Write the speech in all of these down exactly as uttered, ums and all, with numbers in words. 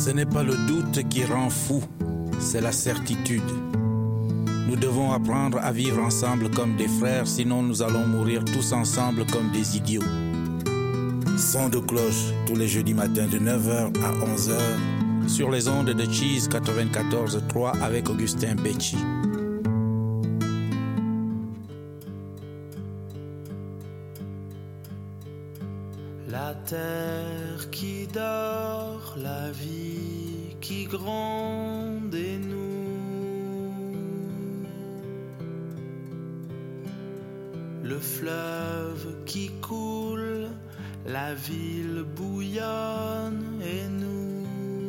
Ce n'est pas le doute qui rend fou, c'est la certitude. Nous devons apprendre à vivre ensemble comme des frères, sinon nous allons mourir tous ensemble comme des idiots. Son de cloche tous les jeudis matins de neuf heures à onze heures sur les ondes de Cheese quatre-vingt-quatorze trois avec Augustin Becci. La terre qui dort, la vie qui gronde et nous. Le fleuve qui coule, la ville bouillonne et nous.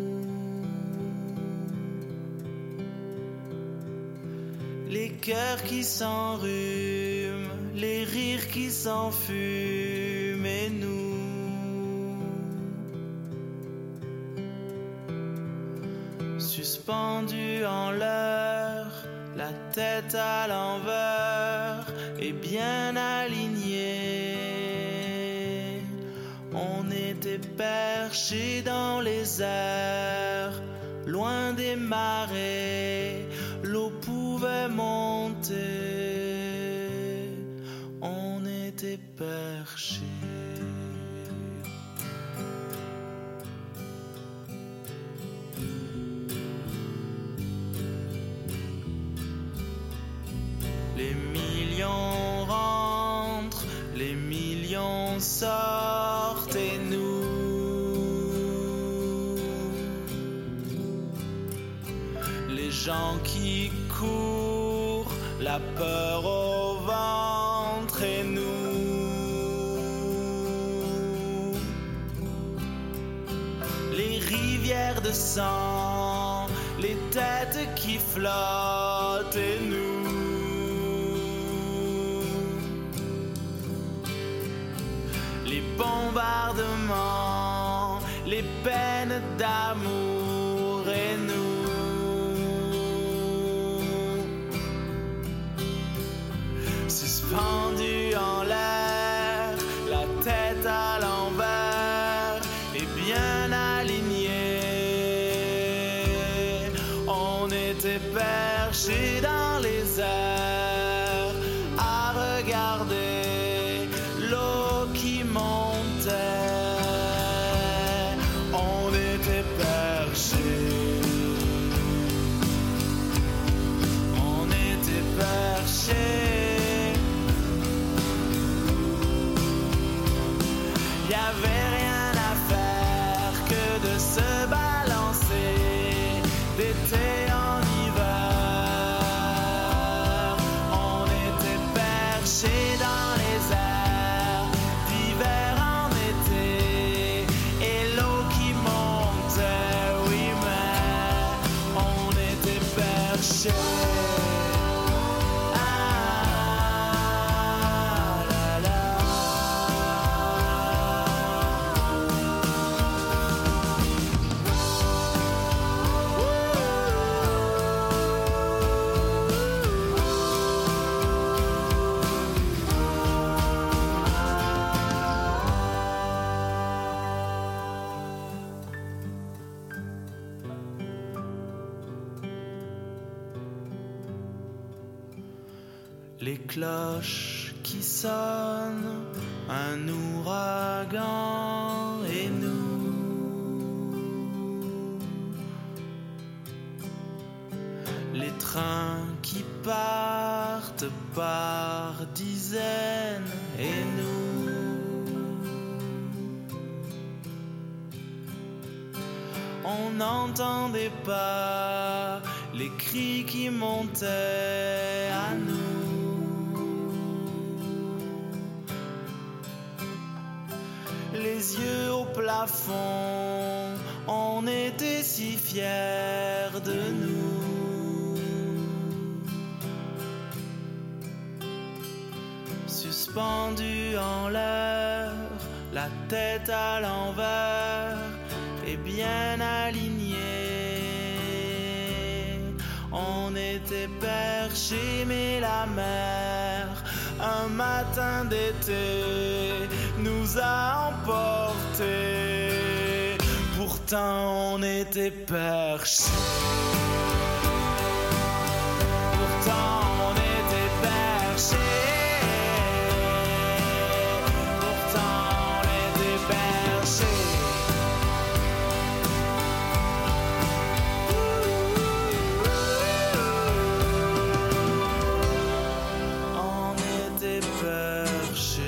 Les cœurs qui s'enrhument, les rires qui s'enfument et nous. Suspendu en l'air, la tête à l'envers et bien alignée. On était perchés dans les airs, loin des marées, l'eau pouvait monter. On était perchés. Les millions rentrent, les millions sortent et nous. Les gens qui courent, la peur au ventre et nous. Les rivières de sang, les têtes qui flottent et nous. Les bombardements, les peines d'amour et nous. Suspendus en l'air, la tête à l'envers et bien alignés. On était perchés dans les airs à regarder l'eau qui montait. On était perchés. On était perchés. Y avait rien à faire que de se balancer d'été en hiver. On était perchés dans les airs d'hiver en été et l'eau qui montait, oui mais on était perchés. Les cloches qui sonnent, un ouragan et nous. Les trains qui partent par dizaines et nous. On n'entendait pas les cris qui montaient à nous. Les yeux au plafond, on était si fiers de nous. Suspendus en l'air, la tête à l'envers et bien alignés. On était perchés mais la mer, un matin d'été, nous a emportés pour Pourtant on était perchés. Pourtant on était perchés. Pourtant on était perchés. On était perchés.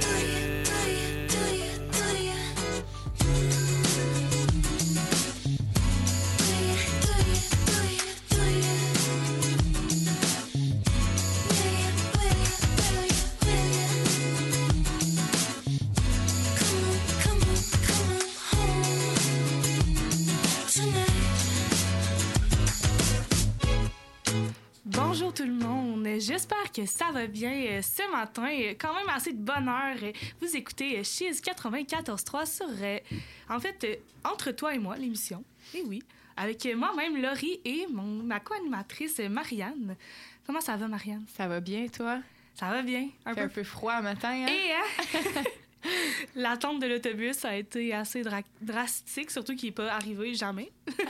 Bonjour tout le monde, j'espère que ça va bien ce matin, quand même assez de bonheur. Vous écoutez Chiz quatre-vingt-quatorze trois sur, en fait, Entre toi et moi, l'émission, et oui, avec moi-même Laurie et mon, ma co-animatrice Marianne. Comment ça va, Marianne? Ça va bien, toi? Ça va bien. Un, peu... peu... un peu froid le matin, hein? Et hein? L'attente de l'autobus a été assez dra- drastique, surtout qu'il n'est pas arrivé jamais.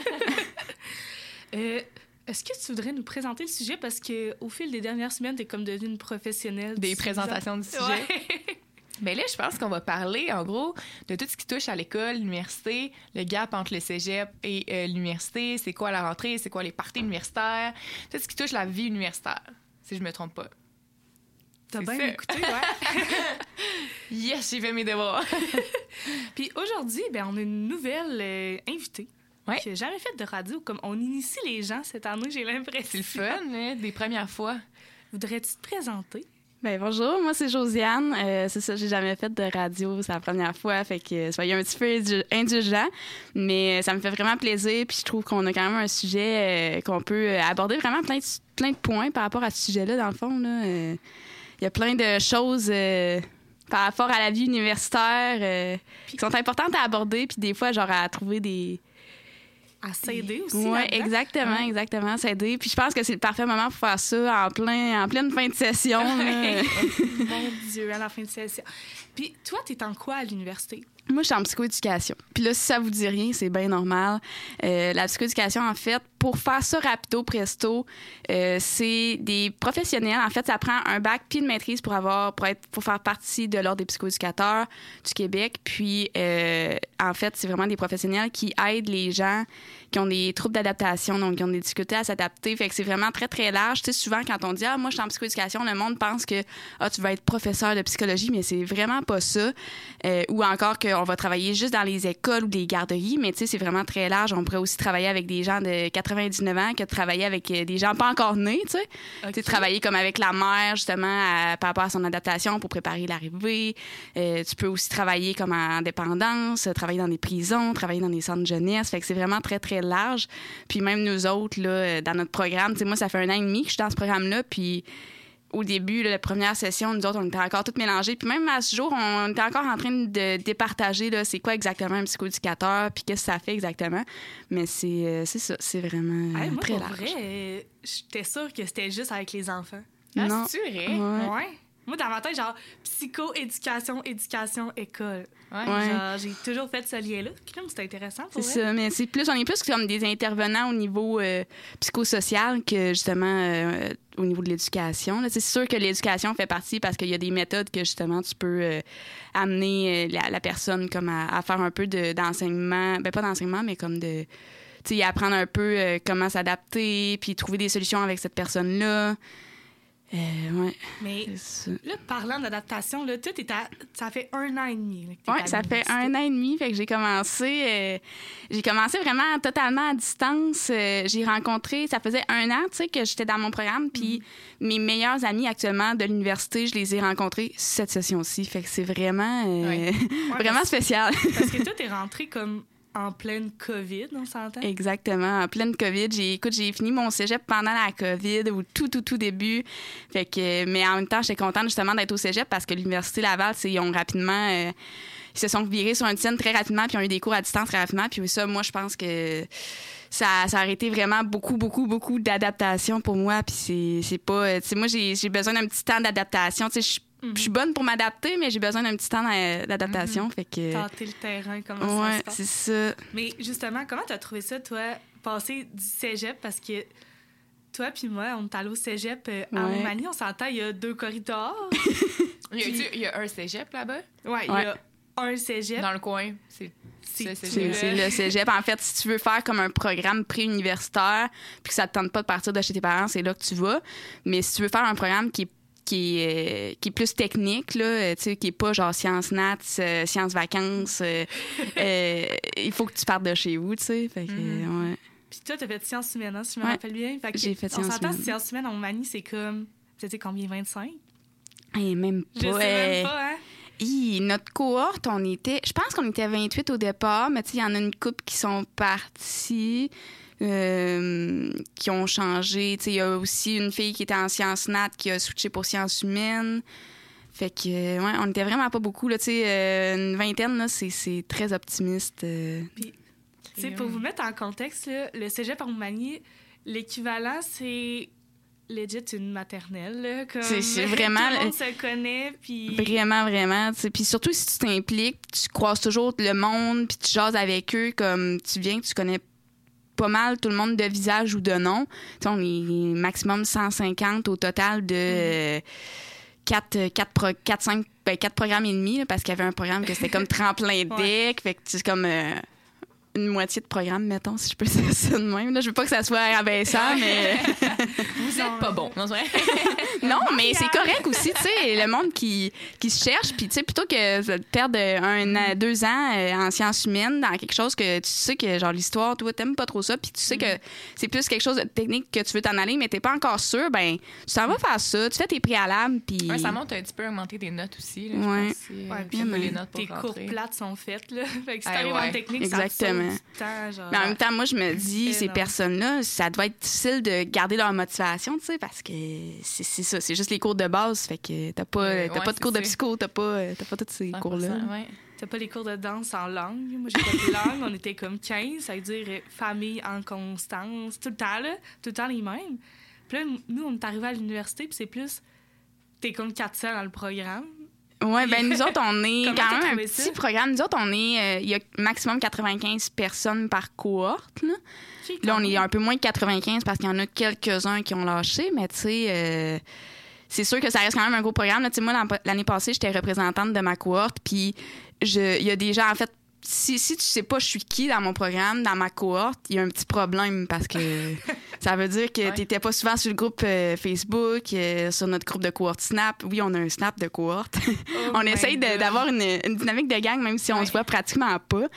euh, Est-ce que tu voudrais nous présenter le sujet? Parce qu'au fil des dernières semaines, tu es comme devenue une professionnelle. Des présentations du sujet. Ouais. Bien là, je pense qu'on va parler, en gros, de tout ce qui touche à l'école, l'université, le gap entre le cégep et euh, l'université, c'est quoi la rentrée, c'est quoi les parties universitaires, tout ce qui touche la vie universitaire, si je me trompe pas. T'as C'est bien ça. écouté, ouais. Yes, j'ai fait mes devoirs. Puis aujourd'hui, ben, on a une nouvelle euh, invitée. Ouais. Qui n'a jamais fait de radio. Comme on initie les gens cette année, j'ai l'impression. C'est le fun, hein, des premières fois. Voudrais-tu te présenter? Ben bonjour, moi c'est Josiane. Euh, c'est ça, j'ai jamais fait de radio, c'est la première fois, fait que soyez un petit peu indulgents, mais ça me fait vraiment plaisir, puis je trouve qu'on a quand même un sujet euh, qu'on peut aborder vraiment plein de, plein de points par rapport à ce sujet-là, dans le fond. Il euh, y a plein de choses euh, par rapport à la vie universitaire euh, qui sont importantes à aborder, puis des fois, genre à trouver des... À s'aider aussi. Oui, là-dedans. exactement, Ouais. exactement, s'aider. Puis je pense que c'est le parfait moment pour faire ça en, plein, en pleine fin de session. là. Mon Dieu, à la fin de session. Puis toi, t'es en quoi à l'université? Moi, je suis en psychoéducation. Puis là, si ça vous dit rien, c'est bien normal. Euh, la psychoéducation, en fait, pour faire ça rapido, presto, euh, c'est des professionnels. En fait, ça prend un bac puis une maîtrise pour avoir, pour être, pour faire partie de l'Ordre des psychoéducateurs du Québec. Puis, euh, en fait, c'est vraiment des professionnels qui aident les gens qui ont des troubles d'adaptation, donc qui ont des difficultés à s'adapter. Fait que c'est vraiment très, très large. Tu sais, souvent, quand on dit « Ah, moi, je suis en psychoéducation », le monde pense que « Ah, tu vas être professeur de psychologie », mais c'est vraiment pas ça. Euh, ou encore qu'on va travailler juste dans les écoles ou les garderies, mais tu sais, c'est vraiment très large. On pourrait aussi travailler avec des gens de quatre-vingt-dix-neuf ans que de travailler avec des gens pas encore nés, tu sais. Okay. Tu sais, travailler comme avec la mère, justement, à, par rapport à son adaptation pour préparer l'arrivée. Euh, tu peux aussi travailler comme en dépendance, travailler dans des prisons, travailler dans des centres de jeunesse. Fait que c'est vraiment très, très large. Puis même nous autres, là, dans notre programme, tu sais, moi, ça fait un an et demi que je suis dans ce programme-là, puis au début, là, la première session, nous autres, on était encore toutes mélangées. Puis même à ce jour, on était encore en train de départager là, c'est quoi exactement un psychoéducateur, puis qu'est-ce que ça fait exactement. Mais c'est, euh, c'est ça, c'est vraiment Hey, moi, très pour large. vrai, euh, j'étais sûre que c'était juste avec les enfants. Ah, Non. c'est-tu vrai? Ouais. Ouais. Moi, dans ma tête, genre, psycho-éducation, éducation, école. Ouais. Ouais. Genre, j'ai toujours fait ce lien-là. Crime, c'était intéressant pour C'est vrai. ça, mais c'est plus, on est plus comme des intervenants au niveau euh, psychosocial que justement euh, au niveau de l'éducation. Là. C'est sûr que l'éducation fait partie parce qu'il y a des méthodes que justement tu peux euh, amener euh, la, la personne comme à, à faire un peu de, d'enseignement, ben pas d'enseignement, mais comme de, tu sais, apprendre un peu euh, comment s'adapter, puis trouver des solutions avec cette personne-là. Euh, ouais, Mais c'est ça. là, parlant d'adaptation, là, toi, t'es à- ça fait un an et demi. là, que t'es Oui, à ça fait l'université. un an et demi, fait que j'ai commencé, euh, j'ai commencé vraiment totalement à distance. Euh, j'ai rencontré, ça faisait un an, tu sais, que j'étais dans mon programme, puis mm-hmm. mes meilleurs amis actuellement de l'université, je les ai rencontrés cette session-ci, fait que c'est vraiment, euh, Ouais. Ouais, vraiment parce- spécial. Parce que toi, t'es rentré comme en pleine COVID, on s'entend? Exactement, en pleine COVID. J'ai, écoute, j'ai fini mon cégep pendant la COVID, au tout, tout, tout début. Fait que, mais en même temps, j'étais contente justement d'être au cégep parce que l'Université Laval, c'est, ils ont rapidement... Euh, ils se sont virés sur une scène très rapidement, puis ils ont eu des cours à distance très rapidement. Puis ça, moi, je pense que ça, ça a été vraiment beaucoup, beaucoup, beaucoup d'adaptation pour moi. Puis c'est, c'est pas... Tu sais, moi, j'ai, j'ai besoin d'un petit temps d'adaptation. Tu sais, je Mm-hmm. Je suis bonne pour m'adapter, mais j'ai besoin d'un petit temps d'adaptation. Mm-hmm. Fait que... Tenter le terrain, comment ouais, ça se passe. c'est ça. Mais justement, comment t'as trouvé ça, toi, passer du cégep? Parce que toi puis moi, on est allés au cégep euh, à Ouais. Montmagny. On s'entend, il y a deux corridors. Il y a, il y a un cégep là-bas? Ouais, il Ouais. y a un cégep. Dans le coin. C'est C'est- c'est C'est cégep. c'est le cégep. En fait, si tu veux faire comme un programme pré-universitaire puis que ça te tente pas de partir de chez tes parents, c'est là que tu vas. Mais si tu veux faire un programme qui est qui est, euh, qui est plus technique, là, euh, tu sais, qui est pas genre sciences nat, euh, sciences vacances, euh, euh, il faut que tu partes de chez vous, tu sais. Fait que, Mhm. ouais. Puis toi, t'as fait sciences humaines, hein, si je me Ouais. rappelle bien. Fait que J'ai fait on sciences s'entend, humaines. sciences humaines à Montmagny, c'est comme... C'était combien, vingt-cinq? Et même Je sais pas. même euh, pas, hein? hi, notre cohorte, on était... Je pense qu'on était vingt-huit au départ, mais tu sais, il y en a une couple qui sont partis, euh, qui ont changé. Tu sais, il y a aussi une fille qui était en sciences nat qui a switché pour sciences humaines. Fait que, euh, ouais, on était vraiment pas beaucoup, là, tu sais, euh, une vingtaine, là, c'est, c'est très optimiste. euh. Tu sais, pour vous mettre en contexte, là, le cégep à Montmagny, l'équivalent, c'est legit une maternelle. Là, comme C'est- c'est vraiment Tout le le- monde se connaît, puis... Vraiment, vraiment. tu sais. Puis surtout, si tu t'impliques, tu croises toujours le monde, puis tu jases avec eux, comme tu viens, tu connais pas mal tout le monde de visage ou de nom. Tu sais, on est maximum cent cinquante au total de quatre, cinq, ben, quatre programmes et demi, là, parce qu'il y avait un programme que c'était comme tremplin deck. Ouais. Fait que c'est comme euh, une moitié de programme, mettons, si je peux dire ça de même. Là, je veux pas que ça soit abaissant, mais... Vous êtes pas bon. Non, c'est vrai? Non, mais c'est correct aussi, tu sais, le monde qui, qui se cherche, puis tu sais, plutôt que de perdre un an, deux ans euh, en sciences humaines dans quelque chose que tu sais que, genre, l'histoire, toi, t'aimes pas trop ça, puis tu sais que c'est plus quelque chose de technique que tu veux t'en aller, mais t'es pas encore sûr, ben, tu t'en vas faire ça, tu fais tes préalables, puis... Ouais, ça monte un petit peu augmenter tes notes aussi. Là, Ouais. Je pense, si, Ouais, euh, puis t'as pas mais les notes pour Tes cours rentrer. plates sont faites, là. Fait que si Ah, t'arrives ouais. en technique, Exactement. ça te sauve du temps, genre... Mais en même temps, moi, je me dis, ces Énorme. personnes-là, ça doit être difficile de garder leur motivation, tu sais, parce que c'est c'est ça, c'est juste les cours de base, fait que t'as pas, Euh, t'as ouais, pas de c'est cours de ça. psycho, t'as pas, t'as pas tous ces cent pour cent, cours-là. ouais. T'as pas les cours de danse en langue. Moi, j'ai fait langue. On était comme quinze. Ça veut dire euh, famille en constance. Tout le temps, là. Tout le temps les mêmes. Puis là, m- nous, on est arrivés à l'université, puis c'est plus... T'es comme quatre cents dans le programme. Ouais, ben nous autres, on est Comment quand t'as même un trouvé petit ça? programme. Nous autres, on est, euh, il y a maximum quatre-vingt-quinze personnes par cohorte. Là, Là, on est un peu moins de quatre-vingt-quinze parce qu'il y en a quelques-uns qui ont lâché, mais tu sais, euh, c'est sûr que ça reste quand même un gros programme. Là. Tu sais, moi, l'an- l'année passée, j'étais représentante de ma cohorte, puis je- il y a des gens, en fait, si, si tu sais pas je suis qui dans mon programme, dans ma cohorte, il y a un petit problème parce que ça veut dire que Ouais. t'étais pas souvent sur le groupe euh, Facebook, euh, sur notre groupe de cohorte Snap. Oui, on a un Snap de cohorte. Oh on my essaye de- God. d'avoir une, une dynamique de gang, même si on Ouais. se voit pratiquement pas.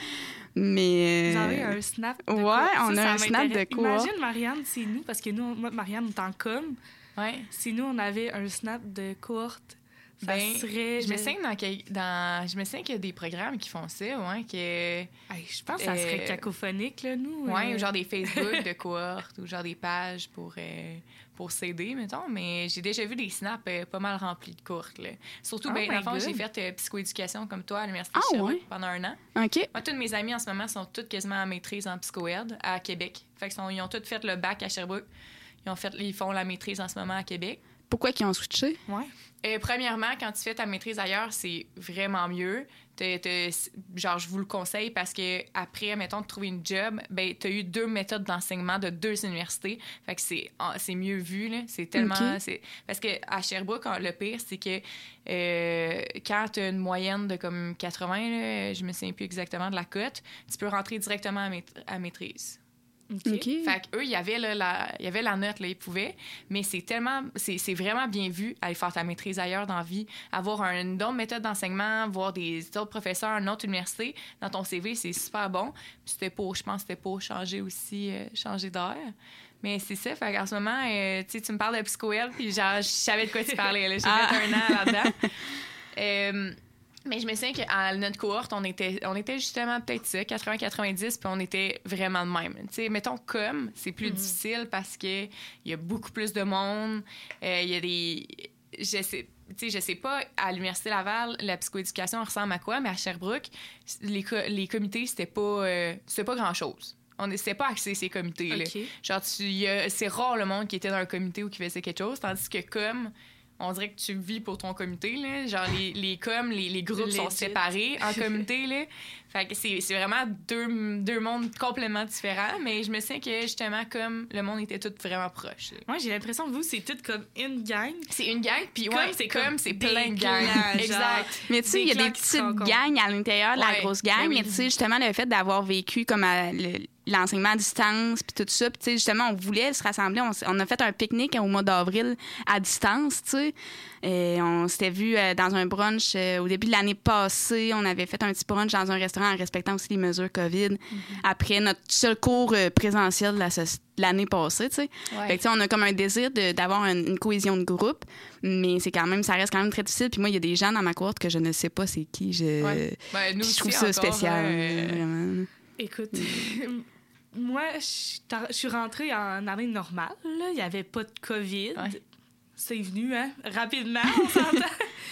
Mais... Vous euh, avez un snap de ouais, cours. on Ça, a ça un snap m'intéresse. de cours. Imagine, Marianne, c'est nous, parce que nous, moi, Marianne, on est en com. Ouais. Si nous, on avait un snap de cohorte, ça Ben, serait... Je me sens dans, quel- dans je me sens qu'il y a des programmes qui font ça, ouais, que Hey, je pense que ça serait Euh, cacophonique, là, nous. ouais, euh. ou genre des Facebook de cohorte ou genre des pages pour euh, pour s'aider, mettons, mais j'ai déjà vu des snaps euh, pas mal remplis de courtes là. Surtout Oh ben my dans le fond, God. j'ai fait euh, psychoéducation comme toi à l'université Ah, de Sherbrooke ouais? pendant un an. OK. Moi, toutes mes amies en ce moment sont toutes quasiment en maîtrise en psychoède à Québec. Fait que sont, ils ont toutes fait le bac à Sherbrooke. Ils ont fait ils font la maîtrise en ce moment à Québec. Pourquoi qu'ils ont switché? Ouais. Euh, premièrement, quand tu fais ta maîtrise ailleurs, c'est vraiment mieux. T'as- t'as- genre, je vous le conseille parce que après, mettons, de trouver une job, ben, tu as eu deux méthodes d'enseignement de deux universités. Fait que c'est, ah, c'est mieux vu, là. C'est tellement... Ok. c'est- Parce que à Sherbrooke, quand- le pire, c'est que euh, quand tu as une moyenne de comme quatre-vingts, là, je me souviens plus exactement de la cote, tu peux rentrer directement à, maît- à maîtrise. OK. OK. Fait qu'eux, il y avait là, la, il y avait la note, là, ils pouvaient, mais c'est tellement, c'est, c'est vraiment bien vu aller faire ta maîtrise ailleurs dans la vie, avoir un- une autre méthode d'enseignement, voir des autres professeurs, une autre université dans ton C V, c'est super bon. Puis c'était pour, je pense, que c'était pour changer aussi, euh, changer d'air. Mais c'est ça, fait qu'en ce moment, euh, tu sais, tu me parles de psycho-L, puis genre, je savais de quoi tu parlais, là. J'ai Ah. fait un an là-dedans. Euh, mais je me souviens qu'à notre cohorte, on était, on était justement peut-être ça, quatre-vingts quatre-vingt-dix, puis on était vraiment de même. Tu sais, mettons comme, c'est plus Mhm. difficile parce qu'il y a beaucoup plus de monde. euh, Il y a des... Je sais, tu sais, je sais pas, à l'Université Laval, la psychoéducation ressemble à quoi, mais à Sherbrooke, les, co- les comités, c'était pas, euh, c'était pas grand-chose. On n'était pas axé ces comités-là. OK. Genre, tu, y a- c'est rare le monde qui était dans un comité ou qui faisait quelque chose, tandis que comme on dirait que tu vis pour ton comité, là. Genre, les, les coms, les, les groupes Legit. sont séparés en comité, là. Fait que c'est, c'est vraiment deux, deux mondes complètement différents, mais je me sens que, justement, comme le monde était tout vraiment proche. Là. Moi, j'ai l'impression que vous, c'est tout comme une gang. C'est une gang, puis Comme, ouais, c'est comme, comme c'est des plein de clans, gangs. genre. Exact. Mais tu sais, il y a clans des qui se petites rencontrent. gangs à l'intérieur de la Ouais, grosse gang, ben oui. mais tu sais, justement, le fait d'avoir vécu comme à le- l'enseignement à distance, puis tout ça, puis tu sais, justement, on voulait se rassembler. On, s- on a fait un pique-nique au mois d'avril à distance, tu sais. Et on s'était vu euh, dans un brunch euh, au début de l'année passée. On avait fait un petit brunch dans un restaurant en respectant aussi les mesures COVID. Après notre seul cours euh, présentiel de la soci- de l'année passée, tu sais. Ouais. Fait que, tu sais, on a comme un désir de- d'avoir une, une cohésion de groupe, mais c'est quand même, ça reste quand même très difficile. Puis moi, il y a des gens dans ma cohorte que je ne sais pas c'est qui. Je, Ouais. Ben, nous je aussi, trouve ça encore, spécial, euh, vraiment. Écoute, moi, je suis tar- je suis rentrée en année normale. là. Il n'y avait pas de COVID. Ouais. C'est venu, hein? Rapidement, on s'entend.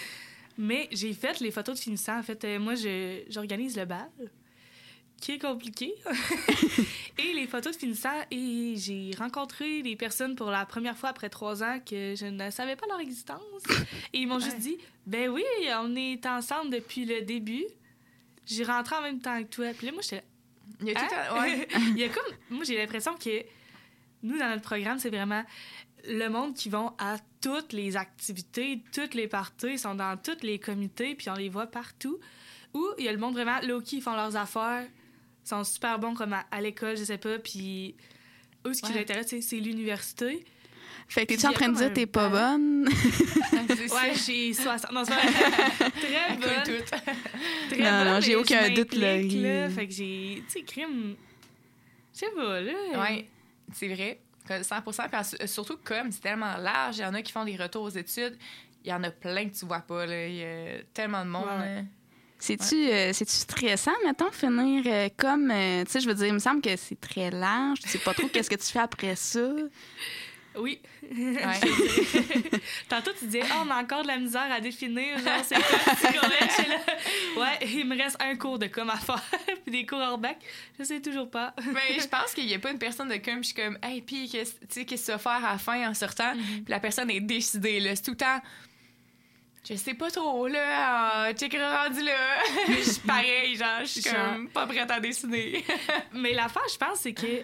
Mais j'ai fait les photos de finissant. En fait, euh, moi, je- j'organise le bal, qui est compliqué. Et les photos de finissant, et j'ai rencontré des personnes pour la première fois après trois ans que je ne savais pas leur existence. Et ils m'ont juste Ouais. dit, ben oui, on est ensemble depuis le début. J'ai rentré en même temps que toi. Puis là, moi, j'étais Il y a tout Hein? un- ouais. Il y a comme... Moi, j'ai l'impression que nous, dans notre programme, c'est vraiment le monde qui vont à toutes les activités, toutes les parties, ils sont dans tous les comités, puis on les voit partout. Ou il y a le monde vraiment low-key, ils font leurs affaires, ils sont super bons comme à, à l'école, je sais pas, puis eux, ce qui Ouais. les intéresse, c'est, c'est l'université. Fait que Puis t'es-tu il y en a train de comme dire un t'es pas bal. bonne? C'est Ouais, ça. j'ai soixante... Non, c'est pas vrai. Très Elle coule bonne. toute. Très Non, bonne, non, j'ai mais aucun je doute, là. m'implique, là. Fait que j'ai... Tu sais, crime... Je sais pas, là. Oui, c'est vrai. cent pour cent. Puis en- surtout, comme c'est tellement large, il y en a qui font des retours aux études. Il y en a plein que tu vois pas. Là. Il y a tellement de monde. Ouais. là. C'est-tu euh, c'est-tu stressant, mettons, finir euh, comme... euh, tu sais, je veux dire, il me semble que c'est très large. Tu sais pas trop qu'est-ce que tu fais après ça. Oui. Ouais. Tantôt, tu disais, oh, on a encore de la misère à définir, genre, c'est quoi, c'est correct, je suis là. Ouais, il me reste un cours de com à faire, puis des cours hors bac. Je sais toujours pas. Ben, je pense qu'il n'y a pas une personne de com, je suis comme, hey, puis, qu'est-ce tu sais, qu'est-ce que tu vas faire à la fin en sortant? Puis la personne est décidée, là. C'est tout le temps. Je sais pas trop, là. Euh, checkera rendu là. Je suis pareil, genre, je suis Genre. comme pas prête à décider. Mais l'affaire, je pense, c'est que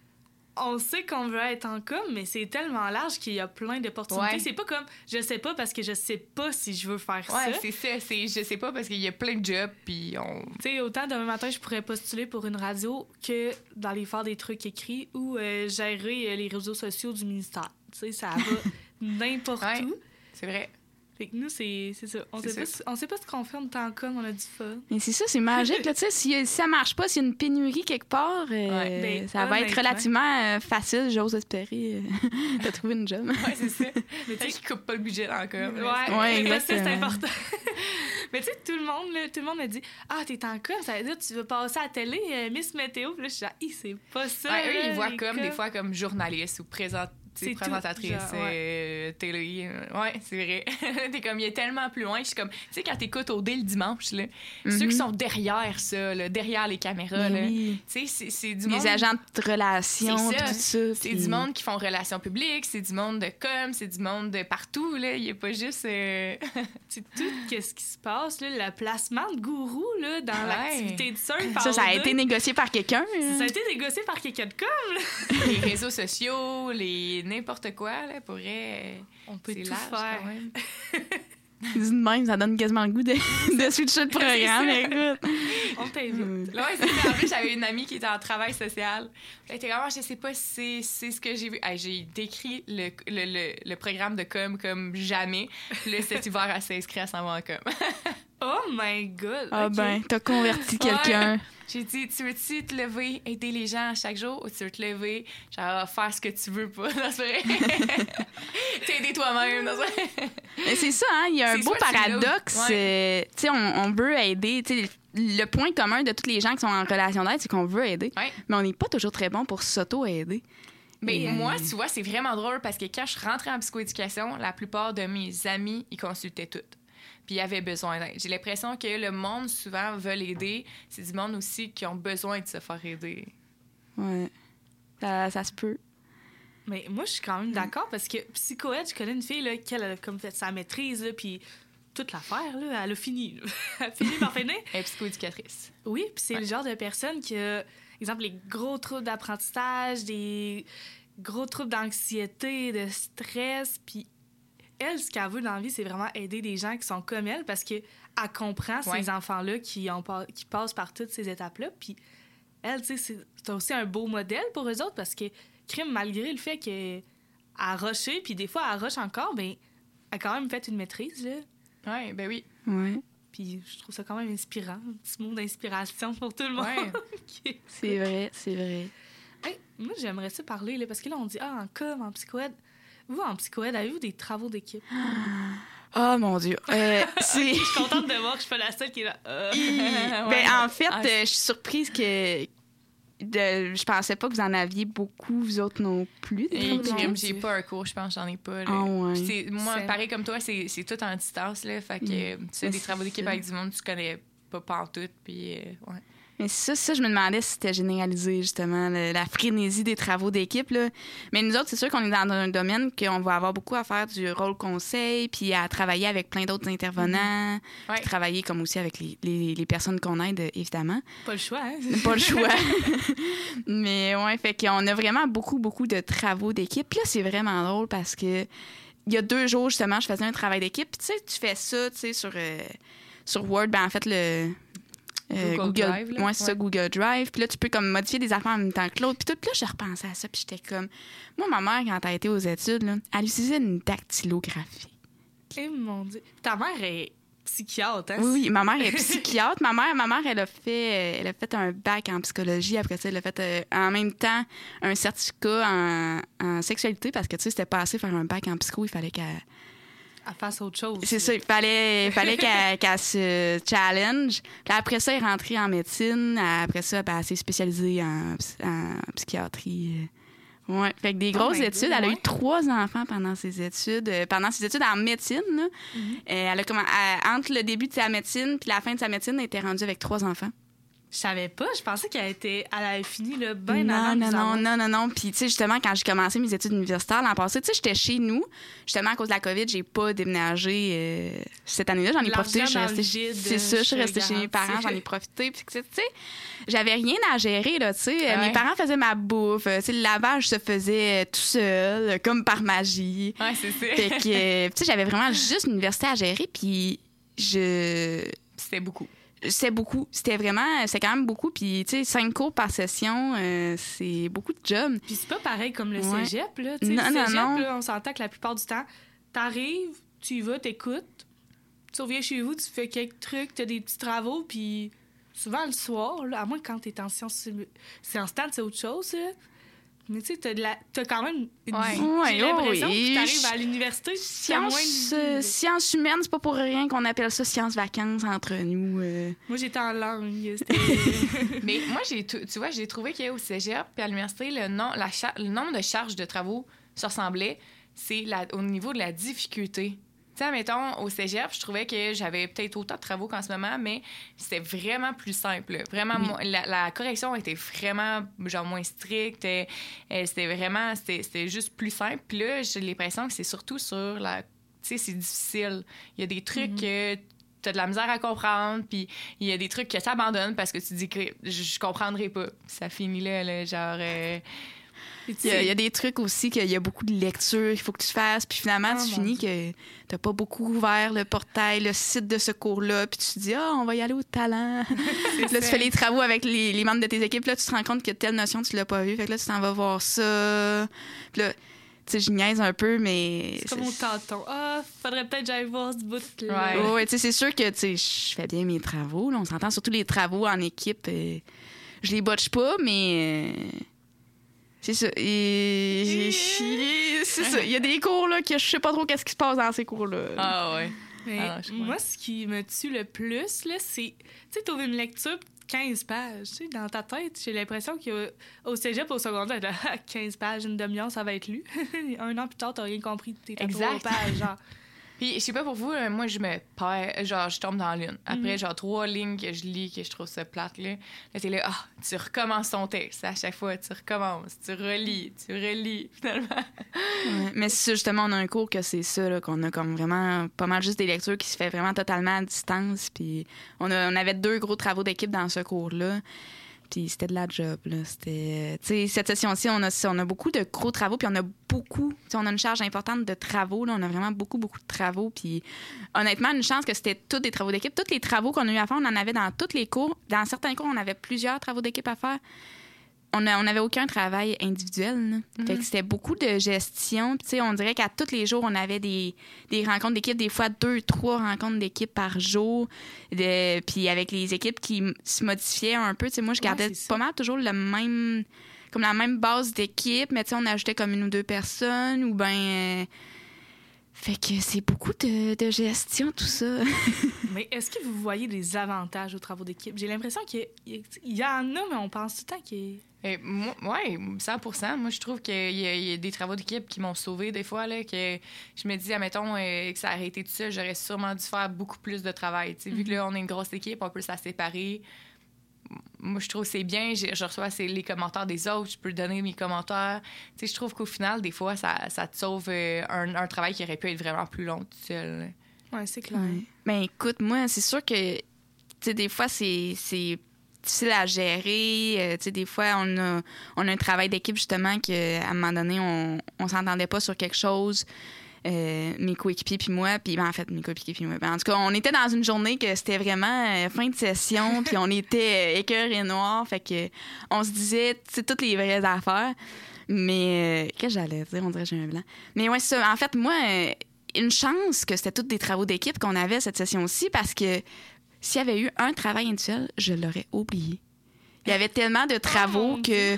on sait qu'on veut être en com, mais c'est tellement large qu'il y a plein d'opportunités. Ouais. C'est pas comme, je sais pas parce que je sais pas si je veux faire Ouais, ça. c'est ça. C'est, je sais pas, parce qu'il y a plein de jobs, puis on. Tu sais, autant demain matin, je pourrais postuler pour une radio que d'aller faire des trucs écrits ou euh, gérer euh, les réseaux sociaux du ministère. Tu sais, ça va n'importe Ouais. où. C'est vrai. Fait que nous, c'est c'est ça. On C'est sait, pas, ça. ce- on sait pas ce qu'on fait en temps comme, on a du fun. Mais c'est ça, c'est magique. Là, tu sais, si, si ça marche pas, s'il y a une pénurie quelque part, euh, Ouais, ben, ça va être honnêtement. relativement euh, facile, j'ose espérer, euh, de trouver une job. Ouais, c'est ça. Mais tu Peut-être sais, qu'ils coupent pas le budget dans la com. ouais, là. Ouais, ça, c'est exactement. important. Mais tu sais, tout le monde, là, tout le monde me dit, ah, t'es en com, ça veut dire que tu veux passer à la télé, euh, Miss Météo. Puis là, je suis là, Hi, c'est pas ça. Ouais, eux, là, ils voient les comme coms. des fois comme journaliste ou présent- tu sais, C'est tout, présentatrice genre, euh, télé. euh, Ouais, c'est vrai. T'es comme, il est tellement plus loin. Je suis comme, tu sais, quand t'écoutes au dé le dimanche, là, ceux qui sont derrière ça, là, derrière les caméras, Mais là, oui. tu sais, c'est, c'est du Les monde. agents de relations, C'est puis ça. tout ça. C'est puis- du monde qui font relations publiques, c'est du monde de com, c'est du monde de partout, là. Il n'y a pas juste. euh, C'est tout ce qui se passe, là, le placement de gourou là, dans Ouais. l'activité de surf. Ça, ça a en été deux. négocié par quelqu'un. hein. Ça a été négocié par quelqu'un de com. Là. les réseaux sociaux, les n'importe quoi, là, pourrait. euh, On peut c'est tout large, faire. quand même. Dit de même, ça donne quasiment le goût de, de switcher de programme. ça. Écoute. On t'invite. Là, ouais, c'est ça. En plus, j'avais une amie qui était en travail social. Elle était comme, Ah, je sais pas si c'est, c'est ce que j'ai vu. Hey, j'ai décrit le, le, le, le programme de com comme jamais. Puis là, cet hiver, elle s'est inscrite à s'en va en com. Oh my God. Ah ok. ben, t'as converti quelqu'un. J'ai dit, tu veux-tu te lever, aider les gens chaque jour, ou tu veux te lever, genre, faire ce que tu veux pas? Non, c'est vrai. T'aider toi-même. Non, c'est vrai. Mais c'est ça, hein, il y a un C'est beau soit tu paradoxe. l'as, euh, tu sais, on, on veut aider. Tu sais, le point commun de tous les gens qui sont en relation d'aide, c'est qu'on veut aider. Ouais. Mais on n'est pas toujours très bon pour s'auto-aider. Ben, Et, euh, moi, tu vois, c'est vraiment drôle parce que quand je rentrais en psychoéducation, la plupart de mes amis, ils consultaient toutes. Puis ils avaient besoin d'aide. J'ai l'impression que le monde, souvent, veut aider. C'est du monde aussi qui ont besoin de se faire aider. Ouais. Ça, ça se peut. Mais moi, je suis quand même d'accord parce que psychoède, je connais une fille là, qui elle a comme fait sa maîtrise, là, puis toute l'affaire, là, elle a fini. Là. Elle a fini par finir. Elle est psychoéducatrice. Oui, puis c'est Ouais. le genre de personne qui a, exemple, les gros troubles d'apprentissage, des gros troubles d'anxiété, de stress, puis elle, ce qu'elle veut dans la vie, c'est vraiment aider des gens qui sont comme elle parce qu'elle comprend Ouais. ces enfants-là qui, ont, pas- qui passent par toutes ces étapes-là. Puis elle, tu sais, c'est, c'est aussi un beau modèle pour eux autres parce que, crime, malgré le fait qu'elle a rushé, puis des fois, elle rush encore, ben elle a quand même fait une maîtrise, là. Oui, ben oui. Ouais, Puis je trouve ça quand même inspirant. Un petit mot d'inspiration pour tout le monde. Ouais. Qui- c'est vrai, c'est vrai. Hey, moi, j'aimerais ça parler, là, parce que là, on dit, ah, en com, en psychoède. Vous, en psychoède, avez-vous des travaux d'équipe? Oh mon Dieu. Euh, c'est... Je suis contente de voir que je suis pas la seule qui est là. Euh. Ben, Ouais. en fait, Ah, euh, je suis surprise que. De, je pensais pas que vous en aviez beaucoup, vous autres non plus. des Et travaux d'équipe. crime, j'ai pas un cours, je pense, j'en ai pas. Là. Ah ouais. Puis c'est- moi, C'est- pareil comme toi, c'est c'est tout en distance, là. Fait que Mm. euh, tu fais des C'est travaux d'équipe ça. avec du monde que tu connais pas pantoute, puis euh, ouais. Mais ça, ça, je me demandais si c'était généralisé, justement, le- la frénésie des travaux d'équipe. Là. Mais nous autres, c'est sûr qu'on est dans un domaine qu'on va avoir beaucoup à faire du rôle conseil, puis à travailler avec plein d'autres intervenants, Ouais. puis travailler comme aussi avec les, les, les personnes qu'on aide, évidemment. Pas le choix, hein? Pas le choix. Mais ouais, fait qu'on a vraiment beaucoup, beaucoup de travaux d'équipe. Puis là, c'est vraiment drôle parce que il y a deux jours, justement, je faisais un travail d'équipe. Puis tu sais, tu fais ça, tu sais, sur, euh, sur Word, ben en fait, le... euh, Google Drive, là. ouais, c'est ça, Ouais. Google Drive. Puis là, tu peux comme modifier des affaires en même temps que l'autre. Puis tout. Puis là, je repensais à ça. Puis j'étais comme... Moi, ma mère, quand elle était aux études, là, elle utilisait une dactylographie. Eh mon Dieu. Ta mère est psychiatre, hein? Oui, oui, ma mère est psychiatre. ma mère, ma mère, elle a fait, elle a fait un bac en psychologie. Après ça, elle a fait euh, en même temps un certificat en, en sexualité parce que tu sais, c'était pas assez faire un bac en psycho. Il fallait qu'elle, Elle fasse autre chose. c'est ça, il fallait, il fallait qu'elle, qu'elle se challenge. Puis après ça, elle est rentrée en médecine. Après ça, ben, elle s'est spécialisée en, psy- en psychiatrie. euh. Ouais, fait que des Oh grosses my études. God, Elle a ouais. eu trois enfants pendant ses études. euh, pendant ses études en médecine, là. Mhm. Euh, elle a commen- elle- entre le début de sa médecine puis la fin de sa médecine, elle était rendue avec trois enfants. Je savais pas. Je pensais qu'elle était... elle avait fini là, bien non, avant de non, nous non, avoir. non, non, non. Puis, tu sais, justement, quand j'ai commencé mes études universitaires l'an passé, tu sais, j'étais chez nous. Justement, à cause de la COVID, j'ai pas déménagé euh, cette année-là. J'en ai L'argent profité. Je suis dans restée, le vide, c'est ça, je suis je restée chez mes garantis. parents. J'en ai profité. Puis, tu sais, j'avais rien à gérer, là, tu sais. Ouais. Mes parents faisaient ma bouffe. euh, Tu sais, le lavage se faisait tout seul, euh, comme par magie. Ouais, c'est ça. Fait que, euh, tu sais, j'avais vraiment juste l'université à gérer. Puis, je... C'était beaucoup. C'était beaucoup. C'était vraiment... C'était quand même beaucoup. Puis, tu sais, cinq cours par session, euh, c'est beaucoup de job. Puis c'est pas pareil comme le Ouais. cégep, là. Tu sais, Non, le non, cégep, non. là, on s'entend que la plupart du temps, t'arrives, tu y vas, t'écoutes, tu reviens chez vous, tu fais quelques trucs, t'as des petits travaux, puis souvent le soir, là, à moins que quand t'es en sciences... Sciences Stat, c'est autre chose, là. Mais tu sais, t'as, de la... t'as quand même une Ouais. vie. Ouais, J'ai l'impression oui. que t'arrives à l'université, t'as moins de Sciences, vie, euh, là. sciences humaines, c'est pas pour rien qu'on appelle ça sciences vacances entre nous. euh. Moi, j'étais en langue. C'était... Mais moi, j'ai tu tu vois, j'ai trouvé qu'au cégep puis à l'université, le, nom, la cha- le nombre de charges de travaux se ressemblait. C'est la- au niveau de la difficulté. Tu sais, mettons, au cégep, je trouvais que j'avais peut-être autant de travaux qu'en ce moment, mais c'était vraiment plus simple. là. Vraiment, Oui. mo- la, la correction était vraiment, genre, moins stricte. euh, euh, C'était vraiment, c'était c'était juste plus simple. Puis là, j'ai l'impression que c'est surtout sur la... Tu sais, c'est difficile. Il y a des trucs que t'as de la misère à comprendre, puis il y a des trucs que t'abandonnes parce que tu dis que je, je comprendrai pas. Ça finit là, là genre... euh, Puis tu Il y, a, sais, il y a des trucs aussi qu'il y a beaucoup de lectures qu'il faut que tu fasses, puis finalement, Oh, tu mon finis que t'as pas beaucoup ouvert le portail, le site de ce cours-là, puis tu te dis « Ah, on va y aller au talent! » Puis là, tu fais les travaux avec les, les membres de tes équipes, là, tu te rends compte que telle notion, tu l'as pas vue, fait que là, tu t'en vas voir ça. Puis là, tu sais, je niaise un peu, mais... c'est comme au tâton. Ah, faudrait peut-être que j'aille voir ce bout-là. Ouais. Ouais, ouais, tu sais, c'est sûr que, tu sais, je fais bien mes travaux, là, on s'entend, surtout les travaux en équipe, euh, je les botche pas, mais... euh, c'est ça. Et... c'est ça. Il y a des cours, là, que je sais pas trop qu'est-ce qui se passe dans ces cours-là. Ah ouais. Mais Ah, je comprends. moi, ce qui me tue le plus, là, c'est... Tu sais, t'ouvres une lecture, quinze pages. Tu sais, dans ta tête, j'ai l'impression qu'au cégep, au secondaire, là, quinze pages, une demi-heure, ça va être lu. Un an plus tard, t'as rien compris. T'es à Exact. trois pages, genre. Puis, je sais pas pour vous, euh, moi, je me perds, genre, je tombe dans l'une. Après, Mhm. genre, trois lignes que je lis, que je trouve ça plate, là. Là, t'es là, ah, tu recommences ton texte. À chaque fois, tu recommences, tu relis, tu relis, finalement. Ouais, mais c'est ça, justement, on a un cours que c'est ça, là, qu'on a comme vraiment pas mal juste des lectures qui se fait vraiment totalement à distance. Puis on, a- on avait deux gros travaux d'équipe dans ce cours-là. Puis c'était de la job, là. C'était... Tu sais, cette session-ci, on a, on a beaucoup de gros travaux, puis on a beaucoup... Tu sais, on a une charge importante de travaux, là. On a vraiment beaucoup, beaucoup de travaux. Puis honnêtement, une chance que c'était tous des travaux d'équipe. Tous les travaux qu'on a eu à faire, on en avait dans tous les cours. Dans certains cours, on avait plusieurs travaux d'équipe à faire. On n'avait aucun travail individuel. Là. Mhm. Fait que c'était beaucoup de gestion. Puis, tu sais, on dirait qu'à tous les jours, on avait des, des rencontres d'équipe, des fois deux, trois rencontres d'équipe par jour. De, puis avec les équipes qui m- se modifiaient un peu. Tu sais, moi, je gardais Ouais, c'est ça. pas mal toujours le même, comme la même base d'équipe, mais tu sais, on ajoutait comme une ou deux personnes ou ben. euh, Fait que c'est beaucoup de, de gestion, tout ça. Mais est-ce que vous voyez des avantages aux travaux d'équipe? J'ai l'impression qu'il y, a- il y en a, mais on pense tout le temps qu'il y a... Et moi, ouais, cent pour cent. Moi, je trouve qu'il y, a- il y a des travaux d'équipe qui m'ont sauvé des fois, là, que je me dis, admettons, euh, que ça aurait été tout ça, j'aurais sûrement dû faire beaucoup plus de travail. Tu sais, Vu que là, on est une grosse équipe, on peut s'en séparer. Moi, je trouve que c'est bien. Je, je reçois c'est les commentaires des autres. Je peux donner mes commentaires. Tu sais, je trouve qu'au final, des fois, ça, ça te sauve euh, un, un travail qui aurait pu être vraiment plus long tout seul. Ouais, c'est clair. Ouais. Ben écoute, moi, c'est sûr que, tu sais, des fois, c'est c'est difficile à gérer. Euh, tu sais, des fois, on a, on a un travail d'équipe, justement, qu'à un moment donné, on, on s'entendait pas sur quelque chose. Euh, mes coéquipiers puis moi, puis ben, en fait, mes coéquipiers puis moi. Ben, en tout cas, on était dans une journée que c'était vraiment euh, fin de session, puis on était euh, écœur et noir, fait que on se disait, tu sais, toutes les vraies affaires. Mais, euh, qu'est-ce que j'allais dire? On dirait que j'ai un blanc. Mais ouais, c'est ça. En fait, moi, euh, une chance que c'était tous des travaux d'équipe qu'on avait cette session-ci, parce que s'il y avait eu un travail individuel, je l'aurais oublié. Il y avait tellement de travaux mon que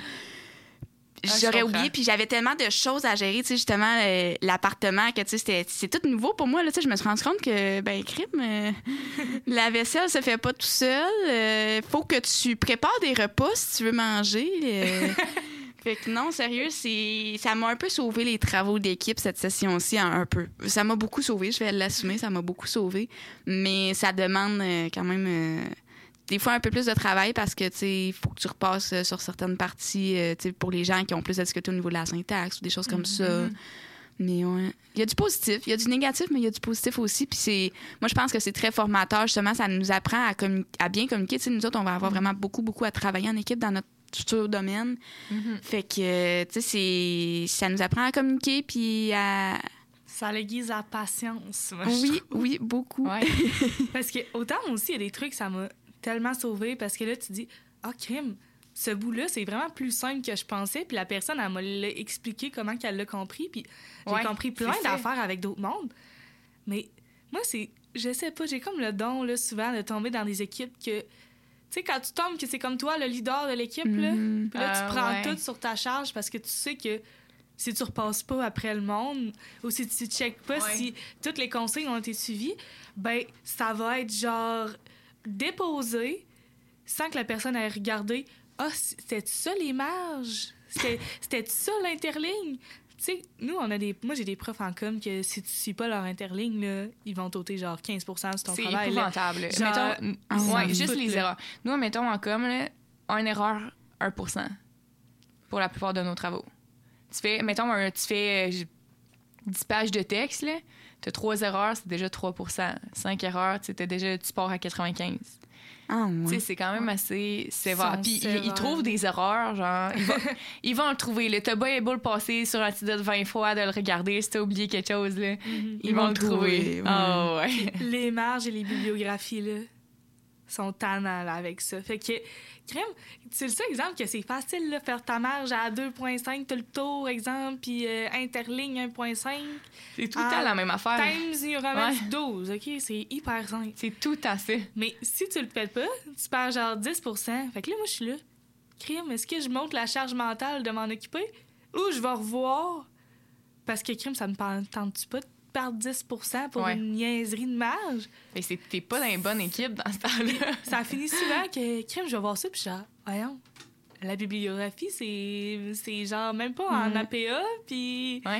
Ah, je j'aurais comprends. oublié, puis j'avais tellement de choses à gérer, tu sais, justement, euh, l'appartement, que, tu sais, c'était- c'est tout nouveau pour moi, là, tu sais, je me suis rendu compte que, ben, crime, euh, la vaisselle se fait pas tout seul, euh, faut que tu prépares des repas si tu veux manger, euh. Fait que non, sérieux, c'est ça m'a un peu sauvé les travaux d'équipe, cette session-ci, un, un peu. Ça m'a beaucoup sauvé, je vais l'assumer, ça m'a beaucoup sauvé, mais ça demande euh, quand même... euh, des fois un peu plus de travail parce que tu sais il faut que tu repasses euh, sur certaines parties euh, tu sais pour les gens qui ont plus de difficultés au niveau de la syntaxe ou des choses comme ça. Mais ouais, il y a du positif, il y a du négatif mais il y a du positif aussi puis c'est moi je pense que c'est très formateur justement, ça nous apprend à communi- à bien communiquer, tu sais nous autres on va avoir vraiment beaucoup beaucoup à travailler en équipe dans notre futur domaine. Mhm. Fait que euh, tu sais c'est ça nous apprend à communiquer puis à Ça l'aiguise à patience, moi, je oui, trouve. oui, beaucoup. Ouais. Parce que autant moi aussi, il y a des trucs, ça m'a tellement sauvé parce que là, tu dis, ah, crime, ce bout-là, c'est vraiment plus simple que je pensais. Puis la personne, elle m'a l'a expliqué comment qu'elle l'a compris. Puis j'ai Ouais, compris plein c'est ça. d'affaires avec d'autres mondes. Mais moi, c'est, je sais pas, j'ai comme le don, là, souvent, de tomber dans des équipes que, tu sais, quand tu tombes, que c'est comme toi, le leader de l'équipe, là, Mhm. puis là, Ah, tu prends ouais. tout sur ta charge parce que tu sais que si tu repasses pas après le monde ou si tu checkes pas Ouais. si toutes les consignes ont été suivies, ben ça va être genre déposé sans que la personne ait regardé. Ah, c'était ça les marges? C'était c'était ça l'interligne? Tu sais, nous, on a des. Moi, j'ai des profs en com que si tu suis pas leur interligne, là, ils vont t'ôter genre quinze pour cent sur ton C'est travail. là. épouvantable. là. Genre, Mettons, ah ouais, ouais. juste Tout, les là. erreurs. Nous, mettons en com, là, une erreur, un pour cent pour la plupart de nos travaux. Tu fais, mettons, un- tu fais euh, dix pages de texte, là, tu as trois erreurs, c'est déjà trois pour cent. cinq erreurs, tu sais, déjà, tu pars à quatre-vingt-quinze. Ah Tu sais, ouais. c'est quand même assez sévère. Sont Puis ils, sévères. ils trouvent des erreurs, genre, ils vont, ils vont le trouver. Le t'as bien beau le passer sur Antidote vingt fois, de le regarder si t'as oublié quelque chose, là. Mhm. Ils, vont le trouver. ouais. Ah ouais. Les marges et les bibliographies, là, sont tannants, là, avec ça. Fait que, crème, c'est le seul exemple que c'est facile, là, faire ta marge à deux virgule cinq, t'as le tour, exemple, puis euh, interligne un virgule cinq, C'est tout le Ah, temps la même affaire. times une remettre Ouais. douze, OK? C'est hyper simple. C'est tout à fait. Mais si tu le fais pas, tu perds genre dix pour cent. Fait que là, moi, je suis là. Crime, est-ce que je monte la charge mentale de m'en occuper ou je vais revoir? Parce que, crime, ça me tente-tu pas de perdre dix pour cent pour Ouais. une niaiserie de marge? Mais c'est- t'es pas dans une bonne équipe dans ce temps-là. Ça finit souvent que, crime, je vais voir ça, puis genre, voyons, la bibliographie, c'est c'est genre même pas en Ouais. A P A, puis Ouais.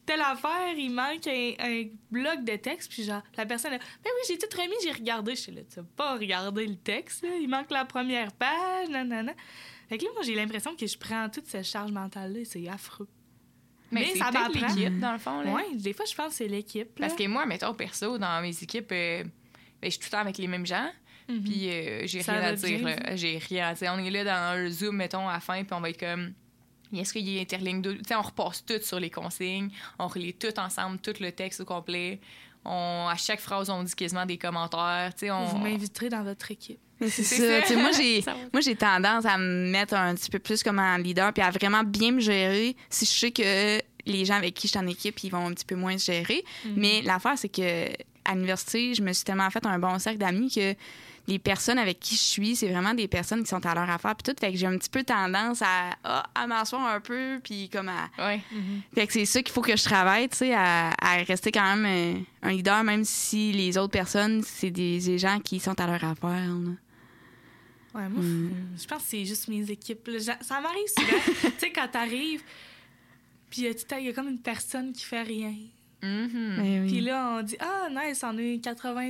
telle affaire, il manque un, un bloc de texte. Puis genre, la personne, ben oui, j'ai tout remis, j'ai regardé. Je suis là, tu n'as pas regardé le texte, là. Il manque la première page, nanana. Fait que là, moi, j'ai l'impression que je prends toute cette charge mentale-là. C'est affreux. Mais, Mais c'est ça peut-être m'apprend. l'équipe, dans le fond. Là. Oui, des fois, je pense que c'est l'équipe. Là. Parce que moi, mettons, perso, dans mes équipes, euh, ben, je suis tout le temps avec les mêmes gens. Mm-hmm. Puis euh, j'ai Ça rien va à dire. bien, Là. J'ai rien à dire. On est là dans un Zoom, mettons, à la fin, puis on va être comme... Est-ce qu'il y a interligne de... Tu sais, on repasse tout sur les consignes. On relit tout ensemble, tout le texte au complet. On, à chaque phrase, on dit quasiment des commentaires. Tu sais, on... Vous m'inviterez dans votre équipe. C'est C'est ça. ça. Tu sais, moi, j'ai, Ça va. moi, j'ai tendance à me mettre un petit peu plus comme en leader puis à vraiment bien me gérer si je sais que les gens avec qui je suis en équipe, ils vont un petit peu moins se gérer. Mm-hmm. Mais l'affaire, c'est que à l'université, je me suis tellement fait un bon cercle d'amis que les personnes avec qui je suis, c'est vraiment des personnes qui sont à leur affaire puis tout. Fait que j'ai un petit peu tendance à, ah, à m'asseoir un peu puis comme à... Ouais. Fait que c'est ça qu'il faut que je travaille, tu sais, à, à rester quand même euh, un leader, même si les autres personnes, c'est des, des gens qui sont à leur affaire, là. Ouais, moi, Mm. je pense que c'est juste mes équipes. là. Ja- Ça m'arrive souvent. Tu sais, quand t'arrives, puis il y a comme une personne qui fait rien. Mhm. Mais oui. Puis là, on dit « Ah, nice, on a eu quatre-vingt-seize. »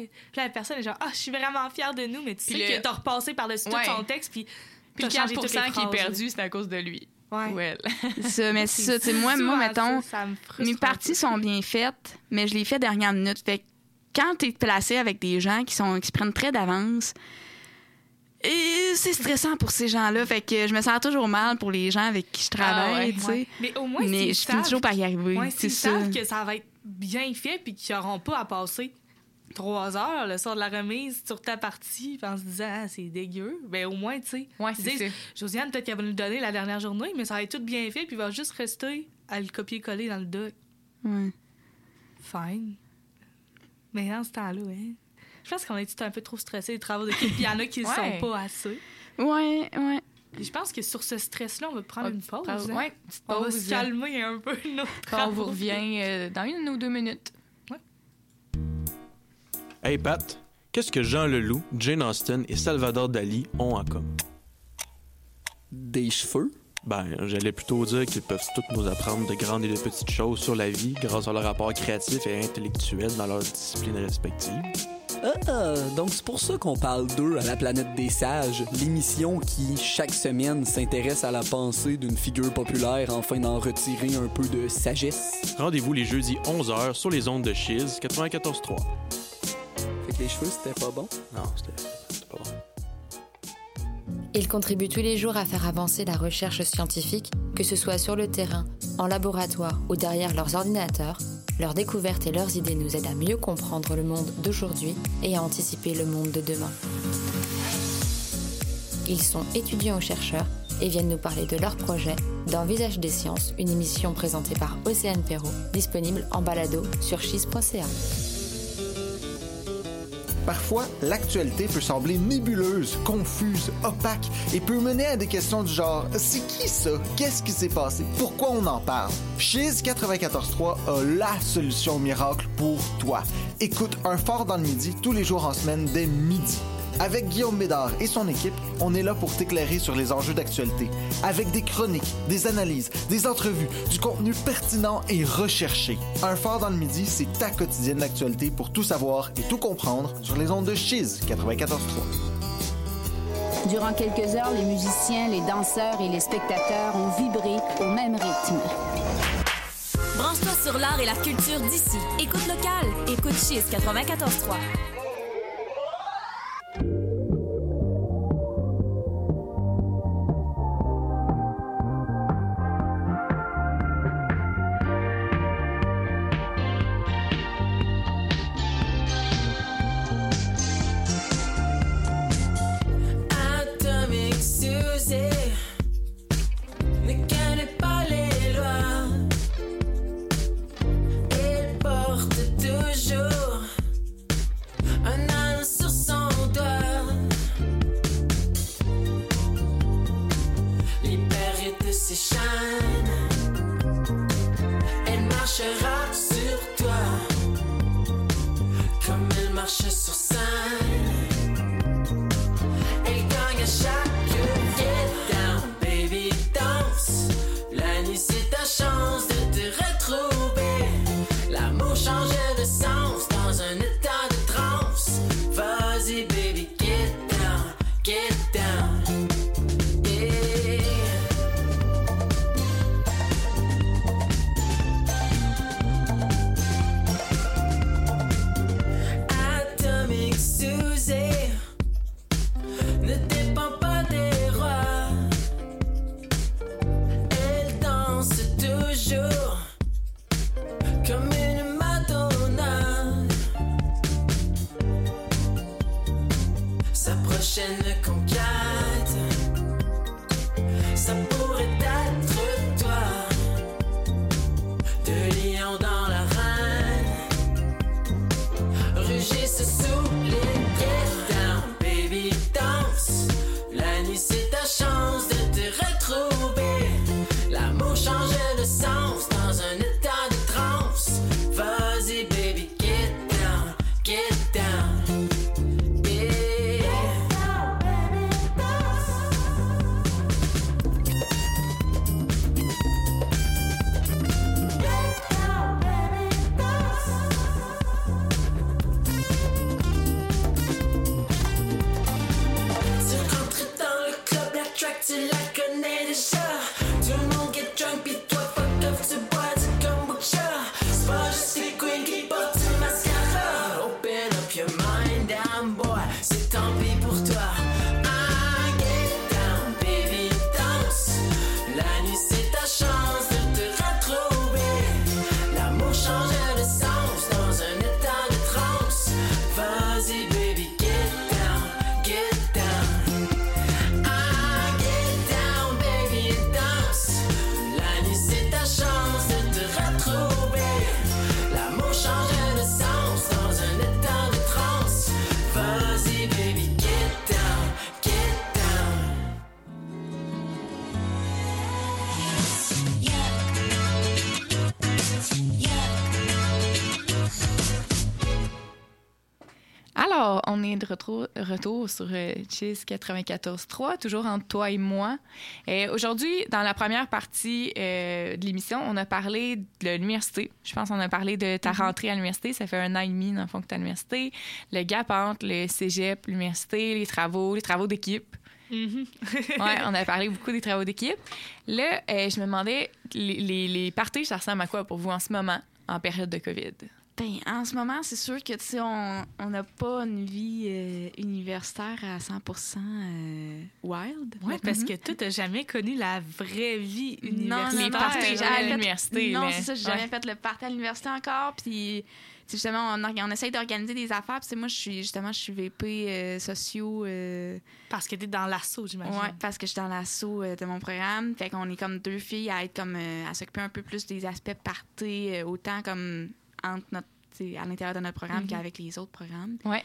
Puis là, la personne est genre « Ah, je suis vraiment fière de nous. » Mais tu Puis sais le- que t'as repassé par-dessus Ouais. tout son texte, puis Puis le t'as changé quatre toutes les qui est phrases, perdu, c'est à cause de lui. Ouais. Ou elle. C'est ça, mais c'est ça, tu sais, moi, moi, Souvent, mettons, ça, ça me frustre mes un parties peu. sont bien faites, mais je les fais dernière minute. Fait que quand t'es placé avec des gens qui sont qui se prennent très d'avance, et c'est stressant pour ces gens-là. Fait que je me sens toujours mal pour les gens avec qui je travaille, Ah ouais, tu sais. Ouais. Mais au moins, Mais s'ils je finis savent- toujours par y arriver. Ouais, c'est s'ils ça. savent que ça va être bien fait puis qu'ils n'auront pas à passer trois heures le soir de la remise sur ta partie puis en se disant ah, c'est dégueu, ben au moins, tu sais. Ouais, ils c'est disent, ça. Josiane, peut-être qu'elle va nous le donner la dernière journée, mais ça va être tout bien fait puis il va juste rester à le copier-coller dans le doc. Ouais. Fine. Mais dans ce temps-là, hein, je pense qu'on est tout un peu trop stressés des travaux d'équipe. Puis il y en a qui ne Ouais. sont pas assez. Ouais, ouais. Et je pense que sur ce stress-là, on va prendre Oh, une pause. pause, hein. ouais, petite On va pause, se calmer un peu nos Quand on travaux. vous revient euh, dans une ou deux minutes. Hey Pat, qu'est-ce que Jean Leloup, Jane Austen et Salvador Dali ont en commun? Des cheveux? Ben, j'allais plutôt dire qu'ils peuvent tous nous apprendre de grandes et de petites choses sur la vie grâce à leur rapport créatif et intellectuel dans leurs disciplines respectives. Ah, donc c'est pour ça qu'on parle d'eux à la planète des sages, l'émission qui, chaque semaine, s'intéresse à la pensée d'une figure populaire afin d'en retirer un peu de sagesse. Rendez-vous les jeudis onze heures sur les ondes de Chiz quatre-vingt-quatorze trois. Fait que les cheveux, c'était pas bon? Non, c'était c'était pas bon. Ils contribuent tous les jours à faire avancer la recherche scientifique, que ce soit sur le terrain, en laboratoire ou derrière leurs ordinateurs. Leurs découvertes et leurs idées nous aident à mieux comprendre le monde d'aujourd'hui et à anticiper le monde de demain. Ils sont étudiants ou chercheurs et viennent nous parler de leurs projets dans Visage des sciences, une émission présentée par Océane Perrault, disponible en balado sur chiz point c a. Parfois, l'actualité peut sembler nébuleuse, confuse, opaque et peut mener à des questions du genre « C'est qui ça? Qu'est-ce qui s'est passé? Pourquoi on en parle? » Chiz quatre-vingt-quatorze trois a la solution miracle pour toi. Écoute Un Phare dans le Midi tous les jours en semaine dès midi. Avec Guillaume Bédard et son équipe, on est là pour t'éclairer sur les enjeux d'actualité. Avec des chroniques, des analyses, des entrevues, du contenu pertinent et recherché. Un Phare dans le Midi, c'est ta quotidienne d'actualité pour tout savoir et tout comprendre sur les ondes de Chiz quatre-vingt-quatorze trois. Durant quelques heures, les musiciens, les danseurs et les spectateurs ont vibré au même rythme. Branche-toi sur l'art et la culture d'ici. Écoute local. Écoute Chiz quatre-vingt-quatorze trois. Atomic Suzy ne connaît pas les lois. Elle porte toujours un anneau sur son doigt. Libérée de ses chaînes, elle marchera sur toi comme elle marche sur scène. Elle gagne à chaque get down, baby danse. La nuit c'est ta chance de te retrouver. conquête. Ça pourrait être toi, de lion dans l'arène, rugissent sous les get down, baby danse. La nuit c'est ta chance de te retrouver. L'amour change de sens dans un état de transe. Vas-y baby, get down, get down. Tu la connais déjà. Tout le monde get drunk pis toi fuck off, tu bois du kombucha. C'est pas juste les queens qui portent du mascara. Open up your mind, damn boy, c'est tant pis pour toi. Ah, get down, baby, danse. La nuit c'est ta chance de te retrouver. L'amour change de sens dans un état de transe. Vas-y baby, get down, get down. Alors, on est de retour, retour sur euh, Cheese quatre-vingt-quatorze trois, toujours entre toi et moi. Et aujourd'hui, dans la première partie euh, de l'émission, on a parlé de l'université. Je pense qu'on a parlé de ta rentrée à l'université. Ça fait un an et demi, dans le fond, que tu es à l'université. Le gap entre le cégep, l'université, les travaux, les travaux d'équipe. Mm-hmm. Ouais, on a parlé beaucoup des travaux d'équipe. Là, euh, je me demandais, les, les, les parties, ça ressemble à quoi pour vous en ce moment, en période de COVID? Ben, en ce moment, c'est sûr que, tu sais, on n'a pas une vie euh, universitaire à cent pour cent euh, wild. Oui, parce que toi, t'as jamais connu la vraie vie universitaire. Non, les parties à l'université. Non, mais... c'est ça, j'ai ouais. jamais fait le party à l'université encore, puis... justement, on, on essaye d'organiser des affaires. Puis moi, je suis justement, je suis V P euh, sociaux. Euh... Parce que t'es dans l'assaut, j'imagine. Oui, parce que je suis dans l'assaut euh, de mon programme. Fait qu'on est comme deux filles à être comme euh, à s'occuper un peu plus des aspects party, euh, autant comme entre notre, à l'intérieur de notre programme mm-hmm. qu'avec les autres programmes. Ouais.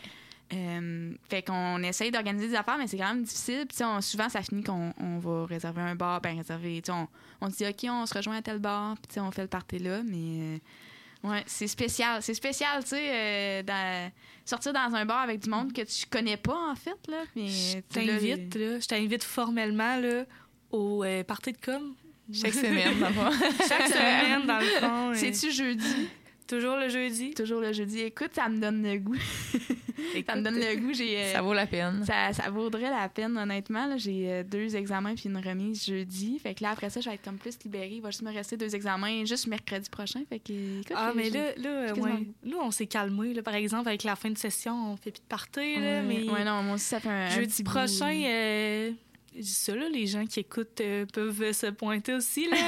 Euh, fait qu'on essaye d'organiser des affaires, mais c'est quand même difficile. Puis on, souvent, ça finit qu'on on va réserver un bar, ben réserver. On, on dit OK, on se rejoint à tel bar, puis on fait le party là, mais. Euh, Ouais, c'est spécial. C'est spécial, tu sais, euh, sortir dans un bar avec du monde que tu connais pas, en fait, là. Mais je t'invite, là, je t'invite formellement, là, au euh, party de com. Chaque semaine, dans le fond. Chaque semaine, dans le fond. C'est-tu jeudi? Toujours le jeudi. Toujours le jeudi. Écoute, ça me donne le goût. Écoute, ça me donne le goût. J'ai, euh, ça vaut la peine. Ça, ça vaudrait la peine, honnêtement. Là. J'ai euh, deux examens puis une remise jeudi. Fait que là, après ça, je vais être comme plus libérée. Il va juste me rester deux examens juste mercredi prochain. Fait que, écoute, ah, mais là, là ouais. Nous, on s'est calmés. Là, par exemple, avec la fin de session, on fait plus de party. Là, ouais, mais ouais, non, moi aussi, ça fait un, jeudi un petit prochain... Euh... Je dis ça, là, les gens qui écoutent euh, peuvent se pointer aussi. Là.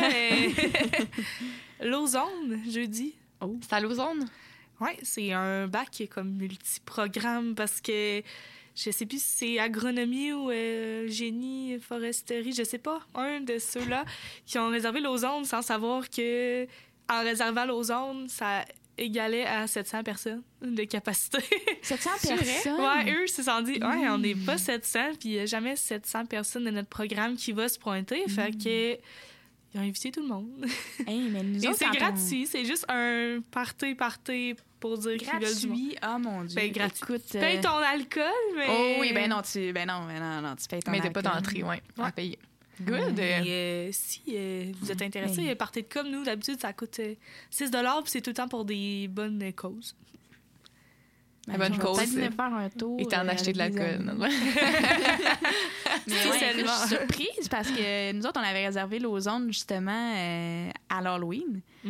Lausanne, jeudi. Oh. C'est à Lausanne? Oui, c'est un bac qui est comme multiprogramme parce que je sais plus si c'est agronomie ou euh, génie, foresterie, je sais pas, un de ceux-là qui ont réservé Lausanne sans savoir que en réservant Lausanne, ça égalait à sept cents personnes de capacité. sept cents personnes? Ouais, eux se sont dit, ouais, on n'est pas sept cents, puis il n'y a jamais sept cents personnes de notre programme qui va se pointer. Mm. Fait que ils ont invité tout le monde. Hey, mais nous et autres, c'est gratuit, on... c'est juste un party, party pour dire qu'ils veulent du monde. Gratuit, oh mon Dieu. Ben, gratuit. Écoute, tu payes ton alcool, mais... Oh oui, ben non, tu, ben non, ben non, non, tu payes ton mais alcool. Mais t'as pas d'entrée, oui, ouais. à payer. Good. Mais, euh, si euh, vous êtes intéressé, mais... partez de com, nous, d'habitude, ça coûte euh, six dollars puis c'est tout le temps pour des bonnes causes. La bonne cause. Peut-être venir faire un tour. Et t'en euh, acheter de l'alcool. mais ouais, écoute, je suis surprise parce que nous autres, on avait réservé Lausanne justement euh, à l'Halloween. Mm-hmm.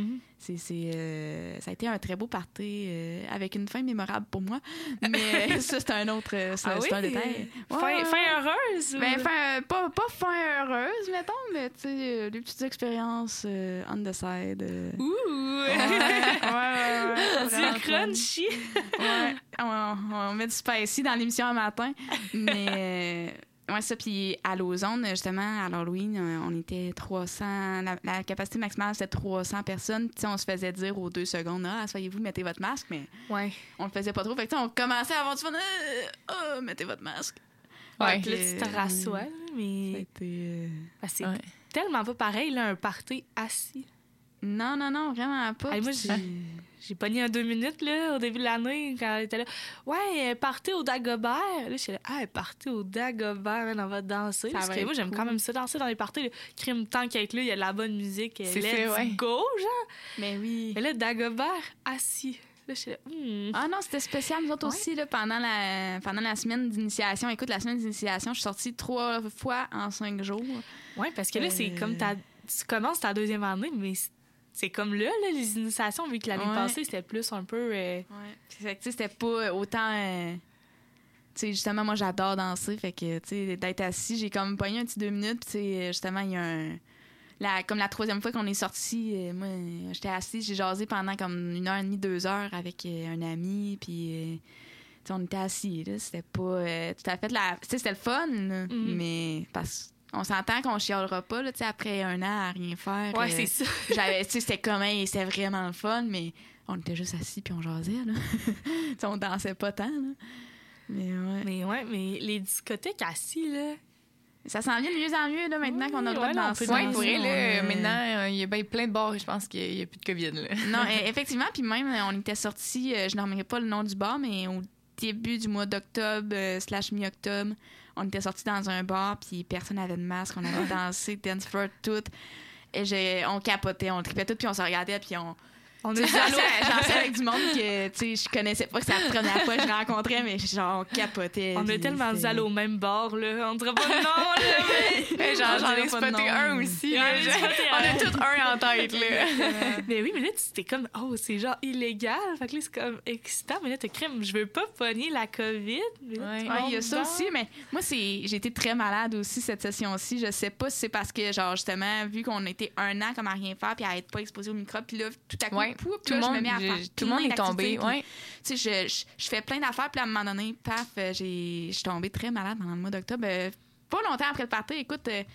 C'est, c'est, euh, ça a été un très beau party euh, avec une fin mémorable pour moi. Mais ça, c'est un autre c'est, ah c'est oui? un détail. Ouais, fin, fin heureuse? Ou... Ben, fin, pas, pas fin heureuse, mettons, mais tu sais, des petites expériences euh, on the side. Euh... Ouh! Ouais, ouais, ouais, ouais, du crunchy! Ouais, on, on met du spicy dans l'émission un matin. Mais... Euh, ouais, ça, puis à l'Ozone, justement, à l'Halloween, on était trois cents. La, la capacité maximale, c'était trois cents personnes. Puis, on se faisait dire aux deux secondes, ah, soyez-vous, mettez votre masque, mais ouais. on le faisait pas trop. Fait que, on commençait à avoir du fun, ah, oh, mettez votre masque. Ouais, puis là, tu te rassois, mais. C'était. Euh... Ben, c'est ouais. tellement pas pareil, là, un party assis. Non, non, non, vraiment pas. Hey, moi, j'ai, j'ai pogné un deux minutes là, au début de l'année quand elle était là. Ouais, partez au Dagobert. Là, je suis là, ah, partez au Dagobert, man, on va danser. Ça parce que moi, j'aime cool. Quand même ça, danser dans les parties. Crime, tant qu'être là, il y a de la bonne musique. C'est let's fait, ouais. go, genre. Mais oui. Mais là, Dagobert assis. Là, je suis là, hmm. Ah non, c'était spécial, nous autres ouais. aussi, là, pendant, la, pendant la semaine d'initiation. Écoute, la semaine d'initiation, je suis sortie trois fois en cinq jours. Oui, parce que là, euh... c'est comme ta, tu commences ta deuxième année, mais c'est comme là, là, les initiations, vu que l'année ouais. passée, c'était plus un peu... Euh... Ouais. Fait que, c'était pas autant... Euh... Tu sais, justement, moi, j'adore danser. Fait que, tu sais, d'être assis, j'ai comme pogné un petit deux minutes. Puis, tu sais, justement, il y a un... La, comme la troisième fois qu'on est sortis, euh, moi, j'étais assise, j'ai jasé pendant comme une heure et demie, deux heures avec euh, un ami. Puis, euh, tu sais, on était assis, là. C'était pas euh, tout à fait la... Tu sais, c'était le fun, là, mm-hmm. mais... parce on s'entend qu'on chialera pas, là, tu sais, après un an à rien faire. Ouais, euh, c'est ça. J'avais, tu sais, c'était comme, hey, c'était vraiment le fun, mais on était juste assis puis on jasait, là. Tu sais, on dansait pas tant, là. Mais ouais. Mais ouais, mais les discothèques assis, là... Ça s'en vient de mieux en mieux, là, maintenant oui, qu'on a le droit ouais, de danser. Oui, pour vrai, là, euh... maintenant, il y a bien plein de bars, je pense qu'il n'y a, a plus de COVID, là. Non, effectivement, puis même, on était sortis, euh, je n'en pas le nom du bar, mais au début du mois d'octobre, euh, slash mi-octobre, on était sortis dans un bar, puis personne n'avait de masque. On avait dansé, dance floor, tout. Et j'ai, on capotait, on tripait tout, puis on se regardait, puis on... On est dansé avec du monde que, tu sais, je connaissais pas, que c'est la première fois que je rencontrais, mais genre, on capotait. On est tellement allés au même bar, là. On dirait pas de nom, là. Mais... genre, j'en ai spoté un aussi. Là, je... On a tous un en tête, là. Mais oui, mais là, c'était comme, oh, c'est genre illégal. Fait que là, c'est comme excitant. Mais là, t'es crème, je veux pas pogner la COVID. Oui, ouais, il y a ça aussi, mais moi, c'est... j'ai été très malade aussi cette session-ci. Je sais pas si c'est parce que, genre, justement, vu qu'on était un an comme à rien faire, puis à être pas exposé au microbe, puis là, tout à coup, ouais. Poup, tout, là, le monde, je me mets à faire tout le monde est tombé. Ouais. Tu sais, je, je, je fais plein d'affaires, puis à un moment donné, paf, j'ai, je suis tombée très malade pendant le mois d'octobre. Euh, pas longtemps après le party, écoute, euh,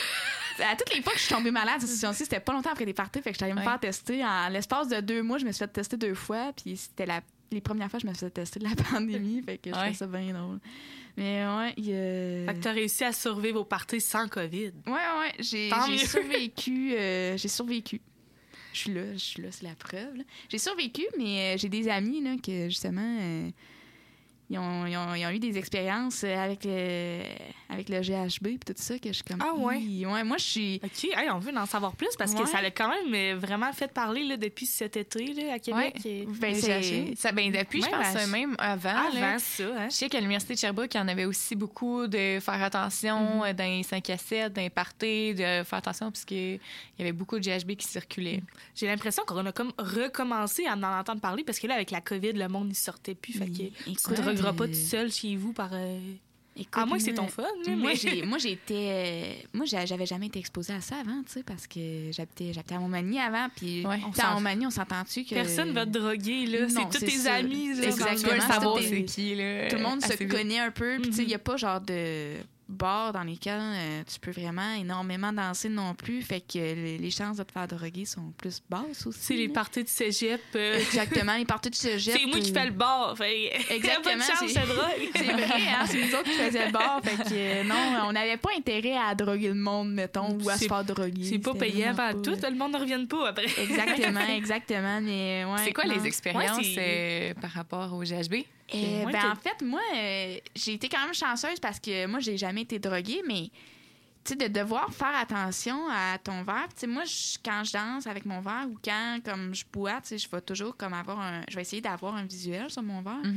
à toutes les fois que je suis tombée malade, cette session-ci, c'était pas longtemps après les parties, fait que j'allais me ouais. faire tester. En l'espace de deux mois, je me suis fait tester deux fois, puis c'était la, les premières fois que je me suis fait tester de la pandémie, fait que je ouais. trouvais ça bien drôle. Mais ouais, il euh... Fait que t'as réussi à survivre aux parties sans COVID. Ouais, ouais, j'ai, j'ai survécu, euh, j'ai survécu. Je suis là, je suis là, c'est la preuve. Là. J'ai survécu, mais euh, j'ai des amis là, que, justement, euh, ils, ont, ils, ont, ils ont eu des expériences avec le, avec le G H B et tout ça, que je suis comme... Ah ouais? Ouais, moi, je suis... OK, hey, on veut en savoir plus, parce ouais. que ça l'a quand même vraiment fait parler là, depuis cet été là, à Québec. Ouais. Et... Ben, c'est... Ça, ben, depuis, même, je pense, à... même avant. Avant là, ça, hein? Je sais qu'à l'Université de Sherbrooke, il y en avait aussi beaucoup de faire attention mm-hmm. dans les cinq à sept, dans les parties, de faire attention, parce qu'il y avait beaucoup de G H B qui circulaient. Mm. J'ai l'impression qu'on a comme recommencé à en entendre parler, parce que là, avec la COVID, le monde ne sortait plus. Fait que tu ne te regrettes pas tout seul chez vous par... Euh... Écoute, à moins que c'est ton fun. Moi, mais... j'ai, moi, j'ai été, euh, moi, j'avais jamais été exposée à ça avant, tu sais, parce que j'habitais, j'habitais à Montmagny avant, puis ouais, à Montmagny, on s'entend-tu que... Personne va te droguer, là. Non, c'est tous tes ça. amis. Là, exactement. Savoir c'est qui, là. Tout le monde se vite. connaît un peu, puis tu sais, il n'y a pas genre de... bars dans lesquels euh, tu peux vraiment énormément danser non plus, fait que les, les chances de te faire droguer sont plus basses aussi. C'est les parties de cégep. Euh... Exactement, les parties de cégep. C'est moi qui fais le bar, fait exactement. Pas de chance, c'est... de drogue. C'est vrai, hein, c'est nous autres qui faisaient le bar, fait que euh, non, on n'avait pas intérêt à droguer le monde, mettons, ou à c'est, se faire droguer. C'est pas payant par tout, le monde ne revienne pas après. Exactement, exactement, mais ouais. C'est quoi non. les expériences ouais, euh, par rapport au G H B? Euh, ben, en fait, moi, euh, j'ai été quand même chanceuse parce que moi, j'ai jamais été droguée, mais tu sais, de devoir faire attention à ton verre. Tu sais, moi, je, quand je danse avec mon verre ou quand, comme je bois, tu sais, je vais toujours comme avoir un... Je vais essayer d'avoir un visuel sur mon verre. Mm-hmm.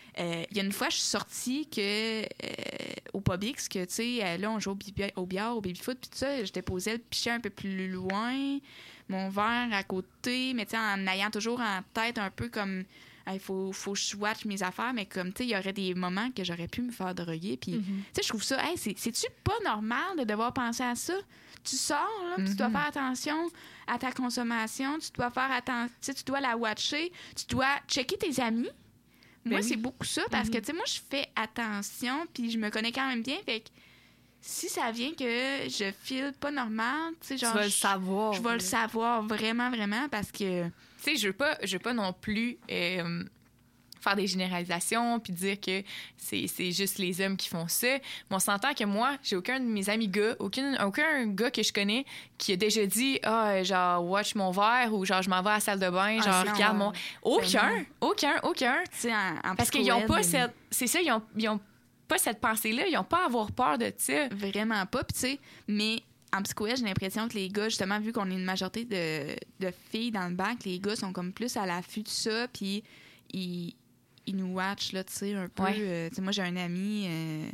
Euh, Il y a une fois, je suis sortie que, euh, au Publix, que, tu sais, euh, là, on joue au, bibi- au billard, au baby-foot, puis tout ça, je déposais le pichet un peu plus loin, mon verre à côté, mais tu sais, en ayant toujours en tête un peu comme, il hey, faut, faut que je watch mes affaires, mais comme, tu sais, il y aurait des moments que j'aurais pu me faire droguer, puis, mm-hmm. tu sais, je trouve ça, hey, c'est, c'est-tu pas normal de devoir penser à ça? Tu sors, là, puis mm-hmm. tu dois faire attention à ta consommation, tu dois faire attention, tu sais, tu dois la watcher, tu dois checker tes amis. Moi, ben oui. c'est beaucoup ça, parce mm-hmm. que, tu sais, moi, je fais attention, puis je me connais quand même bien, fait que si ça vient que je file pas normal, tu sais, genre... Tu vas je, le savoir. Je vais le savoir, vraiment, vraiment, parce que... Tu sais, je veux pas, je veux pas non plus euh, faire des généralisations puis dire que c'est, c'est juste les hommes qui font ça. Mais on s'entend que moi, j'ai aucun de mes amis gars, aucun, aucun gars que je connais qui a déjà dit « Ah, genre, watch mon verre » ou genre « Je m'en vais à la salle de bain, ah, genre, regarde mon... » Aucun, aucun, aucun. Tu sais, en, en Parce qu'ils n'ont pas cette... C'est ça, ils ont, ils ont pas cette pensée-là. Ils n'ont pas à avoir peur de ça. Vraiment pas. Puis tu sais, mais... En psychoède, j'ai l'impression que les gars, justement, vu qu'on est une majorité de, de filles dans le bac, les gars sont comme plus à l'affût de ça, puis ils, ils nous watchent, là, tu sais, un peu. Ouais. Euh, tu sais, moi, j'ai un ami euh,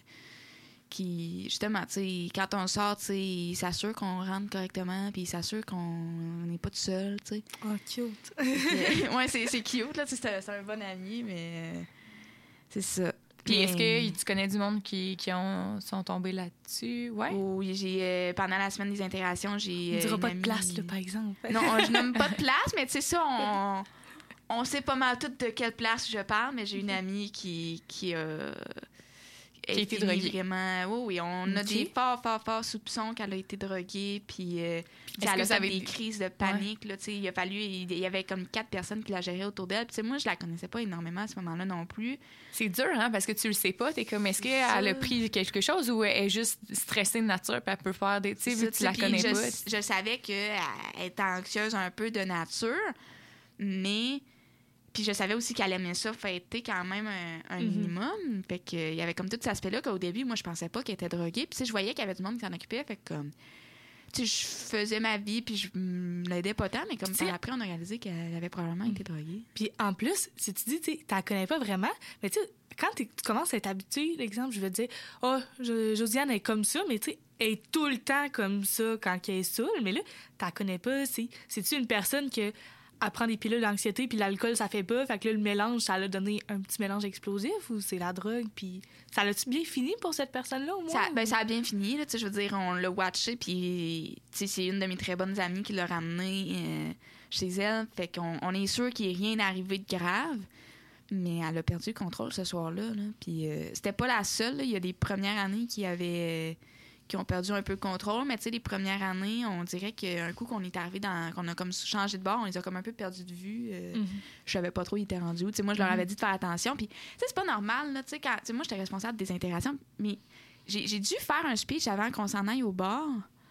qui, justement, tu sais, quand on sort, tu sais, il s'assure qu'on rentre correctement, puis il s'assure qu'on n'est pas tout seul, tu sais. Oh, cute! euh, ouais, c'est, c'est cute, là, tu sais, c'est, c'est un bon ami, mais euh, c'est ça. Puis est-ce que tu connais du monde qui, qui ont, sont tombés là-dessus? Ouais. Oui, j'ai, euh, pendant la semaine des intégrations, j'ai. On euh, dira pas amie... de place, là, par exemple. Non, je nomme pas de place, mais tu sais, ça, on, on sait pas mal tout de quelle place je parle, mais j'ai une amie qui. qui euh, qui a été droguée. Vraiment, oui, oui, on okay. a des forts, forts, forts soupçons qu'elle a été droguée, puis euh, elle a fait des crises de panique, ouais. là, tu sais, il a fallu, il, il y avait comme quatre personnes qui la géraient autour d'elle, puis moi, je la connaissais pas énormément à ce moment-là non plus. C'est dur, hein, parce que tu le sais pas, t'es comme, est-ce qu'elle a pris quelque chose ou elle est juste stressée de nature, puis elle peut faire des, tu sais, vu que tu la connais je, pas. Je savais qu'elle était anxieuse un peu de nature, mais... Puis je savais aussi qu'elle aimait ça fêter quand même un, un mm-hmm. minimum. Fait qu'il y avait comme tout cet aspect-là qu'au début, moi, je pensais pas qu'elle était droguée. Puis tu sais, je voyais qu'il y avait du monde qui s'en occupait. Fait que comme... Tu sais, je faisais ma vie, puis je l'aidais pas tant. Mais comme ça, après, on a réalisé qu'elle avait probablement mm. été droguée. Puis en plus, si tu dis, tu sais, t'en connais pas vraiment, mais tu sais, quand tu commences à être habitué, l'exemple, je veux dire, « Oh, Josiane est comme ça », mais tu sais, elle est tout le temps comme ça quand elle est saoule. Mais là, t'en connais pas. C'est, c'est-tu une personne que... elle prend des pilules d'anxiété, puis l'alcool, ça fait pas. Fait que là, le mélange, ça l'a donné un petit mélange explosif ou c'est la drogue? Puis ça l'a-tu bien fini pour cette personne-là, au moins? Ça, ben, ça a bien fini, là. Tu sais, je veux dire, on l'a watché, puis tu sais, c'est une de mes très bonnes amies qui l'a ramené euh, chez elle. Fait qu'on on est sûr qu'il n'y ait rien arrivé de grave. Mais elle a perdu le contrôle ce soir-là, là. Puis euh, c'était pas la seule, là. Il y a des premières années qui avaient... Euh, qui ont perdu un peu le contrôle, mais tu sais, les premières années, on dirait qu'un coup qu'on est arrivé dans... qu'on a comme changé de bord, on les a comme un peu perdu de vue. Euh, mm-hmm. Je savais pas trop où ils étaient rendus. Tu sais, moi, je leur avais dit de faire attention. Puis, tu sais, c'est pas normal, là, tu sais, quand... Tu sais, moi, j'étais responsable des intégrations, mais j'ai, j'ai dû faire un speech avant qu'on s'en aille au bar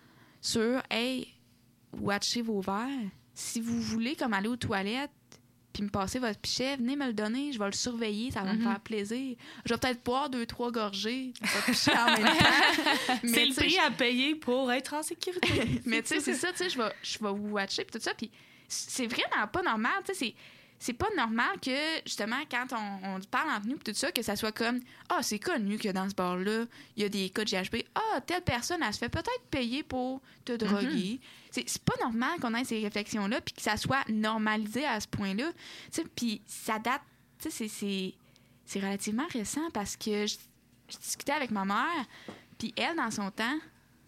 sur « Hey, watchez vos verres. Si vous voulez comme aller aux toilettes, puis me passer votre pichet, venez me le donner, je vais le surveiller, ça va mm-hmm. me faire plaisir. Je vais peut-être boire deux, trois gorgées de votre pichet en même temps. Mais c'est le prix à payer pour être en sécurité. Mais tu sais, c'est ça, tu sais, je vais, je vais vous watcher, puis tout ça, puis c'est vraiment pas normal, tu sais, c'est... C'est pas normal que, justement, quand on, on parle entre nous, puis tout ça, que ça soit comme « Ah, c'est connu que dans ce bar-là, il y a des cas de G H B. Ah, telle personne, elle se fait peut-être payer pour te droguer. Mm-hmm. » C'est, c'est pas normal qu'on ait ces réflexions-là, puis que ça soit normalisé à ce point-là. Puis ça date, tu sais, c'est, c'est, c'est relativement récent parce que je, je discutais avec ma mère, puis elle, dans son temps,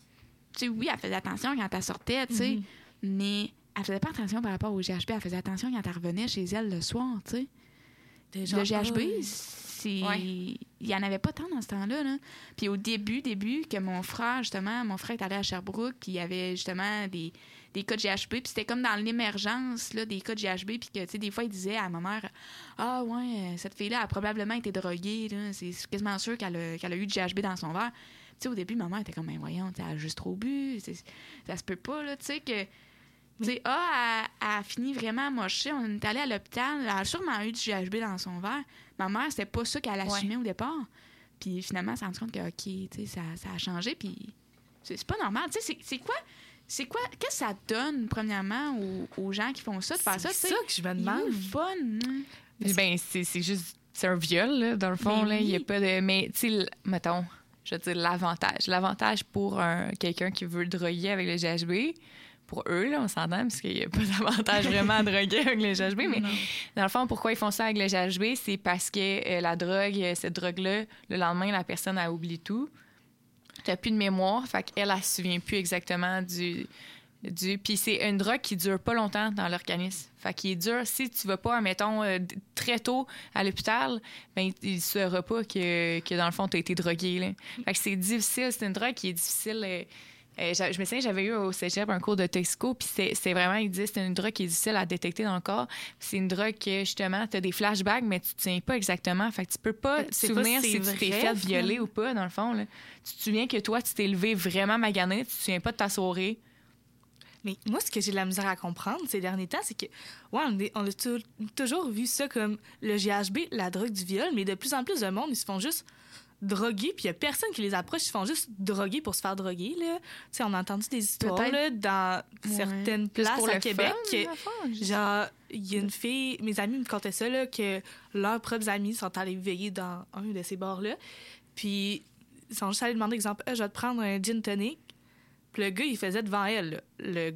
tu sais, oui, elle faisait attention quand elle sortait, tu sais, mm-hmm. mais... elle faisait pas attention par rapport au G H B. Elle faisait attention quand elle revenait chez elle le soir, tu sais. Le G H B, c'est... Ouais. Il y en avait pas tant dans ce temps-là, là. Puis au début, début, que mon frère, justement, mon frère est allé à Sherbrooke, puis il y avait justement des, des cas de G H B, puis c'était comme dans l'émergence, là, des cas de G H B, puis que, tu sais, des fois, il disait à ma mère, « Ah, ouais, cette fille-là a probablement été droguée, là. C'est quasiment sûr qu'elle a, qu'elle a eu du G H B dans son verre. » Tu sais, au début, ma mère était comme, « Ben voyons, elle a juste trop bu. C'est, ça se peut pas, là, tu sais, que... » Tu sais, ah, elle, elle a fini vraiment mochée. On est allé à l'hôpital. Elle a sûrement eu du G H B dans son verre. Ma mère, c'était pas ça qu'elle assumait ouais. au départ. Puis finalement, elle s'est rendue compte que, OK, tu sais, ça, ça a changé. Puis c'est, c'est pas normal. Tu sais, c'est, c'est quoi? C'est quoi? Qu'est-ce que ça donne, premièrement, aux, aux gens qui font ça, de faire ça? C'est ça que je me demande. C'est fun. Hein? Ben, c'est, c'est juste c'est un viol, là, dans le fond. Mais Là, il oui. y a pas de... Mais, tu sais, l- mettons, je veux dire, l'avantage. L'avantage pour un, quelqu'un qui veut droguer avec le G H B, pour eux, là, on s'entend, parce qu'il n'y a pas d'avantage vraiment à droguer avec le G H B, mais Non. dans le fond, pourquoi ils font ça avec le G H B, c'est parce que euh, la drogue, euh, cette drogue-là, le lendemain, la personne, elle oublie tout. Tu n'as plus de mémoire, fait qu'elle, elle ne se souvient plus exactement du... du... Puis c'est une drogue qui dure pas longtemps dans l'organisme. Fait qu'il est dur. Si tu vas pas, mettons, euh, d- très tôt à l'hôpital, ben il ne saura pas que, que, dans le fond, tu as été drogué. Là. Fait que c'est difficile. C'est une drogue qui est difficile... euh, Euh, j'a- je me souviens, j'avais eu au cégep un cours de toxico, puis c'est, c'est vraiment, il disait, c'est une drogue qui est difficile à détecter dans le corps. Puis c'est une drogue que, justement, tu as des flashbacks, mais tu te tiens pas exactement. Fait que tu peux pas Tu te sais pas souvenir si si c'est tu t'es vrai, fait violer finalement. ou pas, dans le fond. Là. Tu te souviens que toi, tu t'es levé vraiment magané, tu te souviens pas de ta soirée. Mais moi, ce que j'ai de la misère à comprendre ces derniers temps, c'est que, ouais, on, est- on a tou- toujours vu ça comme le G H B, la drogue du viol, mais de plus en plus de monde, ils se font juste droguer, puis il y a personne qui les approche, ils se font juste droguer pour se faire droguer, là. Tu sais, on a entendu des histoires, Peut-être. là, dans Ouais. certaines Plus places pour à le Québec, fun, que, dans le fond, juste- genre, il y a une fille, mes amis me contaient ça, là, que leurs propres amis sont allés veiller dans un de ces bars-là, puis ils sont juste allés demander, exemple, Ah, je vais te prendre un gin tonic, puis le gars, il faisait devant elle, là, le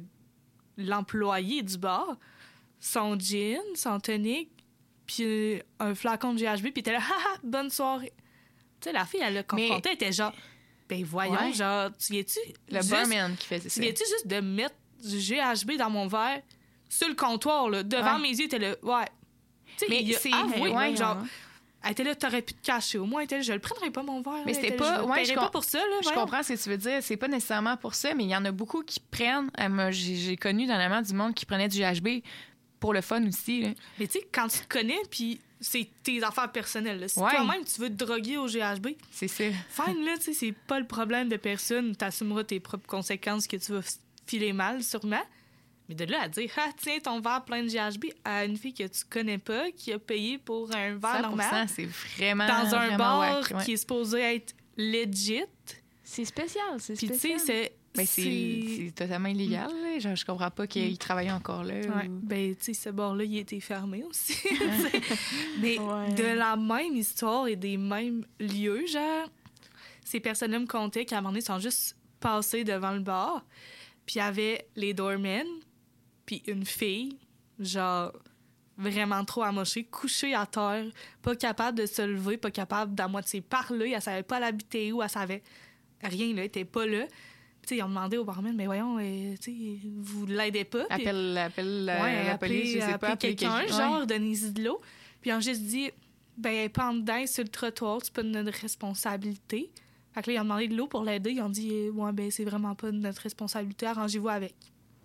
l'employé du bar, son gin, son tonic, puis un flacon de G H B, puis il était là, haha, bonne soirée. Tu sais, la fille, elle l'a confrontée, elle était genre, ben voyons, Ouais. genre, tu viens-tu. Le juste- barman qui faisait Tu ça. viens-tu juste de mettre du G H B dans mon verre sur le comptoir, là, devant Ouais. mes yeux, t'es là, ouais. Tu sais, Mais il a c'est- avoué, ouais, genre, ouais. elle était là, t'aurais pu te cacher. Au moins, elle était là, je le prendrais pas, mon verre. Mais là. c'était Elle était pas- là, je ouais, paierais je pas com- pour ça, là. Je voyons. comprends ce que tu veux dire. C'est pas nécessairement pour ça, mais il y en a beaucoup qui prennent. euh, moi, j'ai, j'ai connu dernièrement du monde qui prenait du G H B pour le fun aussi. Là. Mais tu sais, quand tu te connais, puis c'est tes affaires personnelles. Là. Si Ouais. toi-même, tu veux te droguer au G H B, C'est ça. fine, là, tu sais, c'est pas le problème de personne. T'assumeras tes propres conséquences que tu vas f- filer mal, sûrement. Mais de là à dire, ah, tiens, ton verre plein de G H B à une fille que tu connais pas, qui a payé pour un verre cent pour cent, normal, c'est vraiment. dans un vraiment bar wack, ouais. qui est supposé être legit. C'est spécial, c'est Puis tu spécial. sais, c'est... Ben, c'est, c'est totalement illégal. Là. Genre, je comprends pas qu'il travaille encore là. Ouais. ou- Ben, tu sais, ce bar-là, il a été fermé aussi. tu sais. Mais Ouais. de la même histoire et des mêmes lieux, genre, ces personnes-là me contaient qu'à un moment donné, ils sont juste passés devant le bar, puis il y avait les doormen, puis une fille, genre, vraiment trop amochée, couchée à terre, pas capable de se lever, pas capable d'à moitié parler, elle savait pas l'habiter où, elle savait rien, là, elle était pas là. Tu sais, ils ont demandé au barman, mais voyons, euh, tu sais, vous l'aidez pas. Puis- Appelle, appelle la, ouais, la appeler- police, je sais pas. appeler appeler quelqu'un, quelqu'un. genre, Ouais. donnez-y de l'eau. Puis ils ont juste dit, ben, pas en dedans, sur le trottoir, c'est pas de notre responsabilité. Fait que là, ils ont demandé de l'eau pour l'aider. Ils ont dit, eh, ouais, ben, c'est vraiment pas de notre responsabilité, arrangez-vous avec.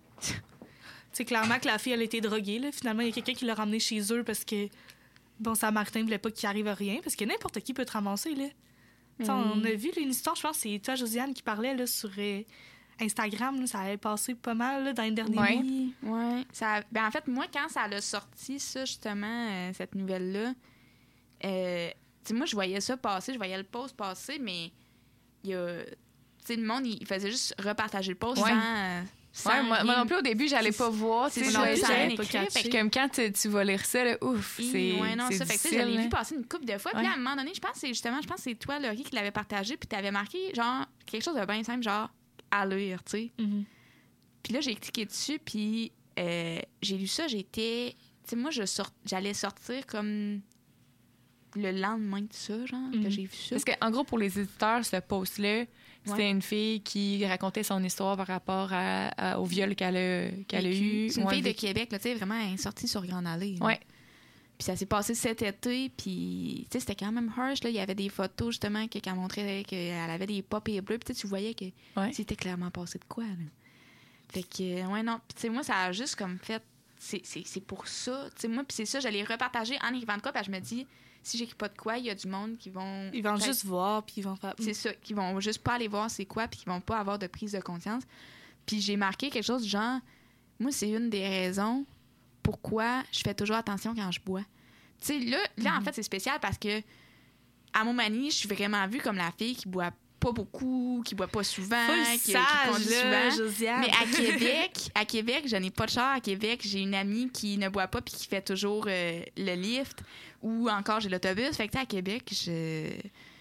C'est clairement que la fille, elle était droguée, là. Finalement, il y a quelqu'un qui l'a ramenée chez eux parce que, bon, Saint-Martin voulait pas qu'il arrive à rien, parce que n'importe qui peut te ramasser, là. Tu sais, on a vu là, une histoire, je pense, c'est toi, Josiane, qui parlait là, sur euh, Instagram. Là, ça avait passé pas mal là, dans les derniers Ouais. mois. Oui, ouais. Ça, ben en fait, moi, quand ça a sorti, ça, justement, euh, cette nouvelle-là, euh, tu sais, moi, je voyais ça passer, je voyais le post passer, mais il y a. Tu sais, le monde, il faisait juste repartager le post Ouais. sans. euh, sans Ouais, moi, moi rien. non plus, au début, j'allais pas voir. C'est tu sais, ça, je- ça j'allais allait pas écrire, catcher. fait Fait que comme quand tu, tu vas lire ça, là, ouf, Hi, c'est ouais, non, c'est ça, fait que ça, difficile, je l'ai là. vu passer une couple de fois. Puis Ouais. là, à un moment donné, je pense que c'est justement, je pense que c'est toi, Laurie, qui l'avait partagé, puis t'avais marqué, genre, quelque chose de bien simple, genre, à lire, tu sais. Mhm. Puis là, j'ai cliqué dessus, puis euh, j'ai lu ça, j'étais. Tu sais, moi, je sort... j'allais sortir comme le lendemain de ça, genre, que Mhm. j'ai vu ça. Parce qu'en gros, pour les éditeurs, ce post-là, c'était Ouais. une fille qui racontait son histoire par rapport à, à- au viol qu'elle a, qu'elle a eu. C'est une Ouais, fille de vécu. Québec, là, tu sais, vraiment, elle est sortie sur Grande Allée. là. Ouais. Puis ça s'est passé cet été, puis tu sais, c'était quand même harsh, là. Il y avait des photos, justement, que- qu'elle montrait qu'elle avait des papiers bleus, puis tu sais, tu voyais que Ouais. c'était clairement passé de quoi, là. Fait que, euh, ouais, non. Puis tu sais, moi, ça a juste comme fait. C'est, c'est, c'est pour ça. Tu sais, moi, puis c'est ça, j'allais repartager en écrivant de quoi, puis je me dis, si j'écris pas de quoi, il y a du monde qui vont. Ils vont peut-être- juste voir, puis ils vont faire... C'est ça, qui vont juste pas aller voir c'est quoi, puis qui vont pas avoir de prise de conscience. Puis j'ai marqué quelque chose du genre, moi, c'est une des raisons pourquoi je fais toujours attention quand je bois. Tu sais, là, là en fait, c'est spécial parce que à Montmagny, je suis vraiment vue comme la fille qui boit pas beaucoup, qui boit pas souvent, Full qui, sage, qui conduit là, souvent. Josiane. Mais à Québec, à Québec, je n'ai pas de char. À Québec, j'ai une amie qui ne boit pas puis qui fait toujours euh, le lift. Ou encore, j'ai l'autobus. Fait que, tu sais, à Québec, je...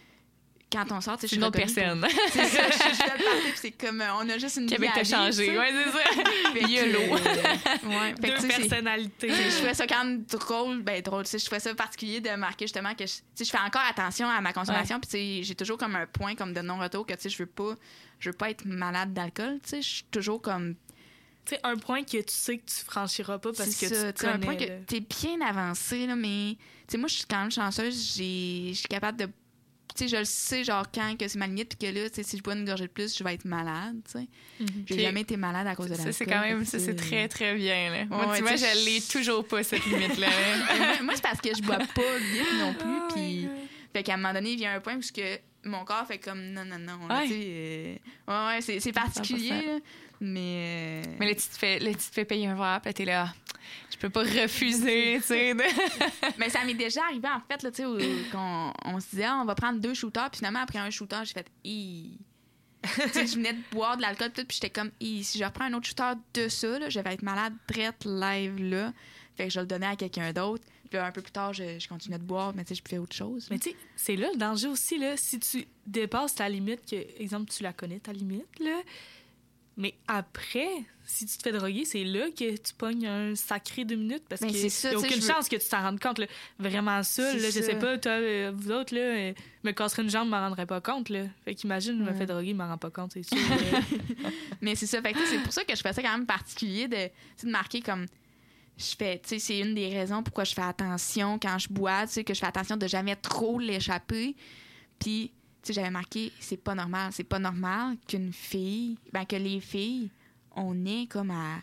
quand on sort, c'est une autre personne. Pour... C'est ça, je, je fais partie, puis c'est comme, euh, on a juste une Québec vie à t'a vivre, changé, t'sais. ouais, c'est ça. YOLO. Euh, ouais. Fait que, Deux tu sais, personnalités. c'est- Je trouvais ça quand même drôle, ben drôle, tu sais, je trouvais ça particulier de marquer justement que je, tu sais, je fais encore attention à ma consommation, puis tu sais, j'ai toujours comme un point comme de non-retour que tu sais, je veux pas, je veux pas être malade d'alcool, tu sais, je suis toujours comme Tu sais, un point que tu sais que tu franchiras pas parce c'est que ça, tu tu sais, un connais. point que là. t'es bien avancé là, mais tu sais, moi je suis quand même chanceuse, j'ai, je suis capable de, tu sais, je le sais genre quand que c'est ma limite, puis que là, tu sais, si je bois une gorgée de plus, je vais être malade, tu sais. J'ai Ok. jamais été malade à cause de Ça, l'alcool. c'est quand même, ça, fait c'est que, très, très bien, là. Moi, Ouais, tu vois, tu sais, je l'ai toujours pas, cette limite-là. Euh, moi, moi, c'est parce que je bois pas vite non plus, Oh my puis God. fait qu'à un moment donné, il vient un point où ce que mon corps fait comme non non non, là, Ouais. tu sais, euh, ouais ouais, c'est c'est particulier, cent pour cent. là, mais euh, Mais là, tu te fais, là, tu te fais payer un verre, puis là, t'es là, je peux pas refuser, tu sais. de- mais ça m'est déjà arrivé en fait là, tu sais, où- qu'on on se disait ah, on va prendre deux shooters, puis finalement après un shooter, j'ai fait Hi. Tu sais, je venais de boire de l'alcool puis tout, puis j'étais comme Hi, si je reprends un autre shooter de ça, là, je vais être malade drette live là. Fait que je le donnais à quelqu'un d'autre. Puis un peu plus tard, je, je continuais de boire, mais tu sais, je fais autre chose. Mais tu sais, c'est là le danger aussi, là. Si tu dépasses ta limite, que, exemple, tu la connais, ta limite, là. Mais après, si tu te fais droguer, c'est là que tu pognes un sacré deux minutes parce Ben, qu'il c'est ça, n'y a tu sais, aucune je veux- chance que tu t'en rendes compte. Là. Vraiment ça, C'est là, je ça. sais pas, toi, euh, vous autres, là, euh, me casserais une jambe, je m'en rendrais pas compte. Là. Fait qu'imagine, je me Ouais. fais droguer, je m'en rends pas compte, c'est sûr. là. Mais c'est ça, fait que tu sais, c'est pour ça que je fais ça quand même particulier de, tu sais, de marquer comme je fais, tu sais, c'est une des raisons pourquoi je fais attention quand je bois, tu sais, que je fais attention de jamais trop l'échapper. Puis, tu sais, j'avais marqué, c'est pas normal, c'est pas normal qu'une fille, ben que les filles, on est comme à,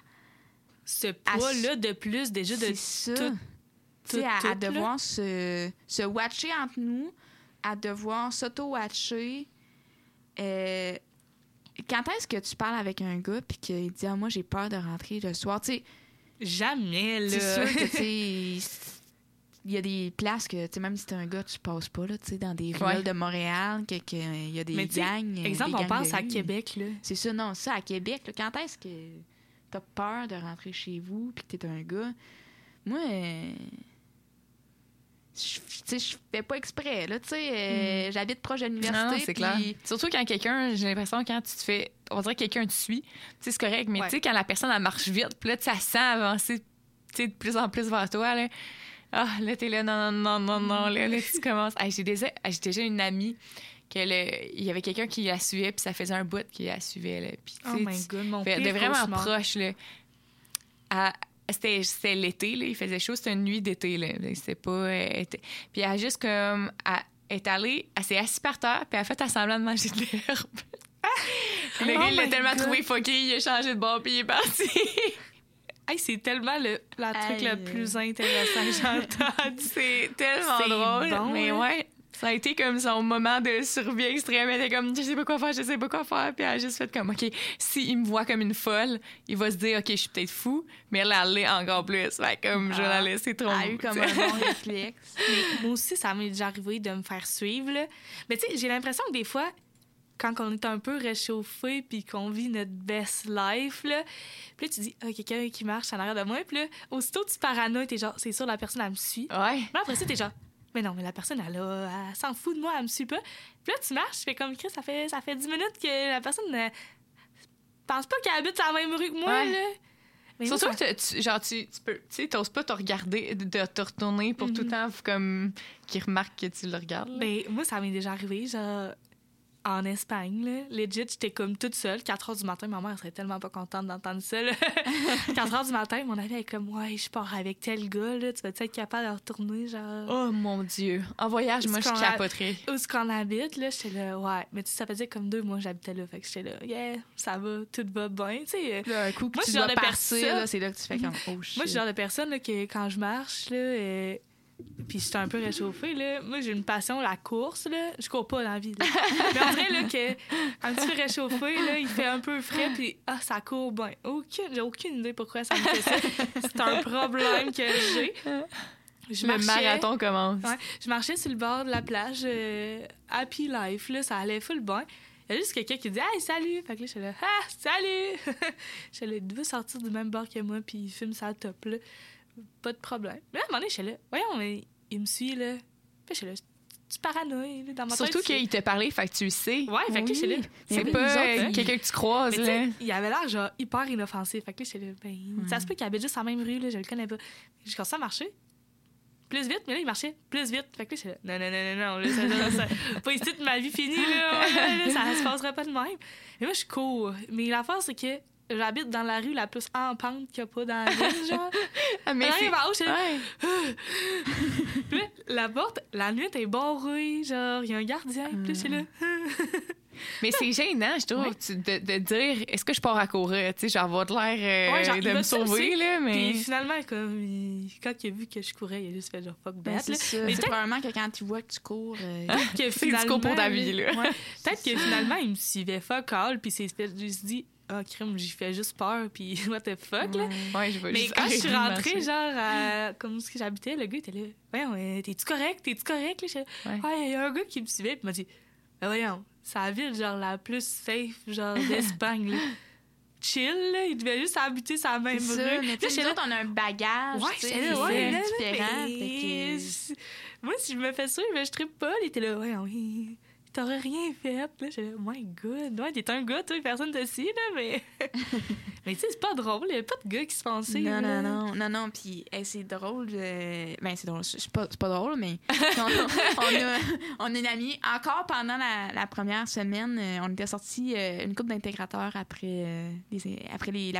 Ce poids-là de plus, déjà, de c'est ça, tout, tu sais, à, tout, à tout, là. devoir se, se watcher entre nous, à devoir s'auto-watcher. Euh, quand est-ce que tu parles avec un gars puis qu'il dit ah, moi j'ai peur de rentrer le soir, tu sais. Jamais, là. C'est sûr que, tu sais, il y a des places que, tu sais, même si t'es un gars, tu passes pas, là, tu sais, dans des ruelles Ouais. de Montréal, que, que, il y a des Mais tu sais, gangs. euh, exemple, des on gangs pense de à rue. Québec, là. C'est ça, non, ça, à Québec, là, quand est-ce que t'as peur de rentrer chez vous puis que t'es un gars? Moi, euh, je- tu sais, je fais pas exprès, là, tu sais, euh, j'habite proche de l'université. Non, non, c'est puis- clair. Surtout quand quelqu'un, j'ai l'impression, quand tu te fais. On dirait que quelqu'un te suit, tu sais, c'est correct, mais Ouais. tu sais, quand la personne, elle marche vite, puis là, tu sais, elle sent avancer, tu sais, de plus en plus vers toi, là. Ah, là, t'es là, non, non, non, non, non, là, là, tu commences. Hey, j'ai, déjà, j'ai déjà une amie, que le- il y avait quelqu'un qui la suivait, puis ça faisait un bout qui la suivait, là. Puis, tu Oh sais, my tu- God, mon fait- pire de vraiment cauchemar. proche, là. À- C'était, c'était l'été, là, il faisait chaud, c'était une nuit d'été, là. C'était pas... elle était- Puis elle a juste comme... Elle est allée, elle s'est assise par terre, puis elle a fait semblant de manger de l'herbe. le gars, Oh il l'a my tellement God. trouvé fucké, il a changé de bord, puis il est parti. Hey, c'est tellement le la truc Aïe. le plus intéressant que j'ai entendu. C'est tellement C'est drôle. bon, mais hein? ouais, ça a été comme son moment de survie extrême. Elle était comme, je sais pas quoi faire, je sais pas quoi faire. Puis elle a juste fait comme, OK, s'il me voit comme une folle, il va se dire, OK, je suis peut-être fou. Mais elle, elle l'est encore plus. Fait comme, je vais la laisser trop. Elle a eu comme un bon réflexe. Mais moi aussi, ça m'est déjà arrivé de me faire suivre. Là. Mais tu sais, j'ai l'impression que des fois, quand on est un peu réchauffé puis qu'on vit notre best life, là, puis là, tu dis, ah, quelqu'un qui marche en arrière de moi. Puis là, aussitôt, tu paranoïes, t'es genre, c'est sûr, la personne, elle me suit. Ouais. Mais après ça, t'es genre, mais non, mais la personne, elle, a, elle s'en fout de moi, elle me suit pas. Puis là, tu marches, tu fais comme Chris, ça fait, ça fait dix minutes que la personne ne pense pas qu'elle habite sur la même rue que moi. Ouais. Là. Mais Surtout moi, ça- que tu, genre, tu, tu peux, tu sais, t'oses pas te regarder, de te retourner pour tout le temps, comme, qu'il remarque que tu le regardes. là. Ben, moi, ça m'est déjà arrivé, genre, en Espagne, là. Legit, j'étais comme toute seule. quatre heures du matin, ma mère serait tellement pas contente d'entendre ça, là. quatre heures du matin, mon ami est comme, ouais, je pars avec tel gars, là. Tu vas être capable de retourner, genre. Oh mon Dieu. En voyage, moi, je Est-ce qu'on a- capoterais. Où est-ce qu'on habite, là? J'étais là, ouais. Mais tu sais, ça faisait comme deux mois que j'habitais là. Fait que j'étais là, yeah, ça va, tout va bien, tu sais. Là, un coup que Moi, tu je suis le dois genre de partir, personne- là, c'est là que tu fais comme oh shit. Moi, je suis le genre de personne là, que quand je marche, là, euh, puis je suis un peu réchauffée, là, moi, j'ai une passion, la course, là. Je cours pas dans la vie, là. Mais en vrai, là, que, un petit peu réchauffé, là, il fait un peu frais, puis ah, ça court bien. Aucune, j'ai aucune idée pourquoi ça me fait ça. C'est un problème que j'ai. je Le marchais... marathon commence. Ouais, je marchais sur le bord de la plage, euh, Happy Life, là, ça allait full bien. Il y a juste quelqu'un qui dit « Hey, salut! » Fait que là, j'étais là « Ah, salut! » J'étais là, il veut sortir du même bord que moi, puis il filme sa top, là. Pas de problème. Mais là, à un moment donné, j'étais là « Voyons, mais il me suit, là. » Puis j'étais là « Tu paranoïes, là, dans ma tête. » Surtout qu'il te parlait, fait que tu le sais. Ouais, fait que là, j'étais là. C'est Mais pas nous autres, euh, hein. quelqu'un que tu croises, Mais là. tu sais, il avait l'air genre hyper inoffensif. Fait que là, j'étais là, ben, ça se peut qu'il habite juste en même rue, là, je le connais pas. J'ai commencé à marcher. Plus vite, mais là, il marchait plus vite. Fait que là, j'étais là, non, non, non, non, non, là, ça, ça, ça, pas ici de ma vie finie, là, là, ça se passerait pas de même. Mais moi, je cours. Mais l'affaire, c'est que j'habite dans la rue la plus en pente qu'il y a pas dans la ville, genre. Ah, mais Alors, c'est... il va haut, j'étais là, Ouais. Puis là, la porte, la nuit est barrée, genre, il y a un gardien. Puis là, j'étais là. Mais c'est gênant, je trouve, Ouais. tu- de, de dire est-ce que je pars à courir, tu sais, genre avoir de l'air euh, Ouais, genre, il de me m'a ça sauver, aussi. là, mais. Puis finalement, comme, il- quand il a vu que je courais, il a juste fait genre fuck Ben, that. c'est là. ça. Mais C'est peut-être probablement que quand tu vois que tu cours... euh, que C'est du finalement, cours pour ta vie, là. ouais, peut-être que finalement, il me suivait fuck all, puis c'est fait juste dit, ah, oh, crime, j'y fais juste peur, puis what the fuck, là. Ouais, je vais Mais juste quand je suis arrêter de rentrée, marcher. genre, à, comme ce que j'habitais, le gars était là. Voyons, euh, t'es-tu correct? T'es-tu correct? Là, j'étais, Ouais. ouais, il y a un gars qui me suivait, puis il m'a dit, ben voyons, c'est la ville, genre, la plus safe, genre, d'Espagne, là. Chill, là, il devait juste habiter sa même C'est rue. ça, mais Là, tu sais, j'étais nous là, autres, on a un bagage, ouais, tu sais, j'étais là, qui ouais, est là, là, différent. mais- fait que- Moi, si je me fais ça, mais je trippe pas. Il était là, ouais, oui, t'aurais rien fait. Là, j'étais là, my god. Ouais, t'es un gars, toi, personne te suit, là, mais. mais tu sais, c'est pas drôle. Il y a pas de gars qui se pensaient. Non, là. non, non, non, non, puis hey, c'est drôle. euh, Ben, c'est drôle, c'est pas, c'est pas drôle, mais on, on a, on a une amie. Encore pendant la, la première semaine, euh, on était sortis euh, une couple d'intégrateurs après, euh, les, après les, la,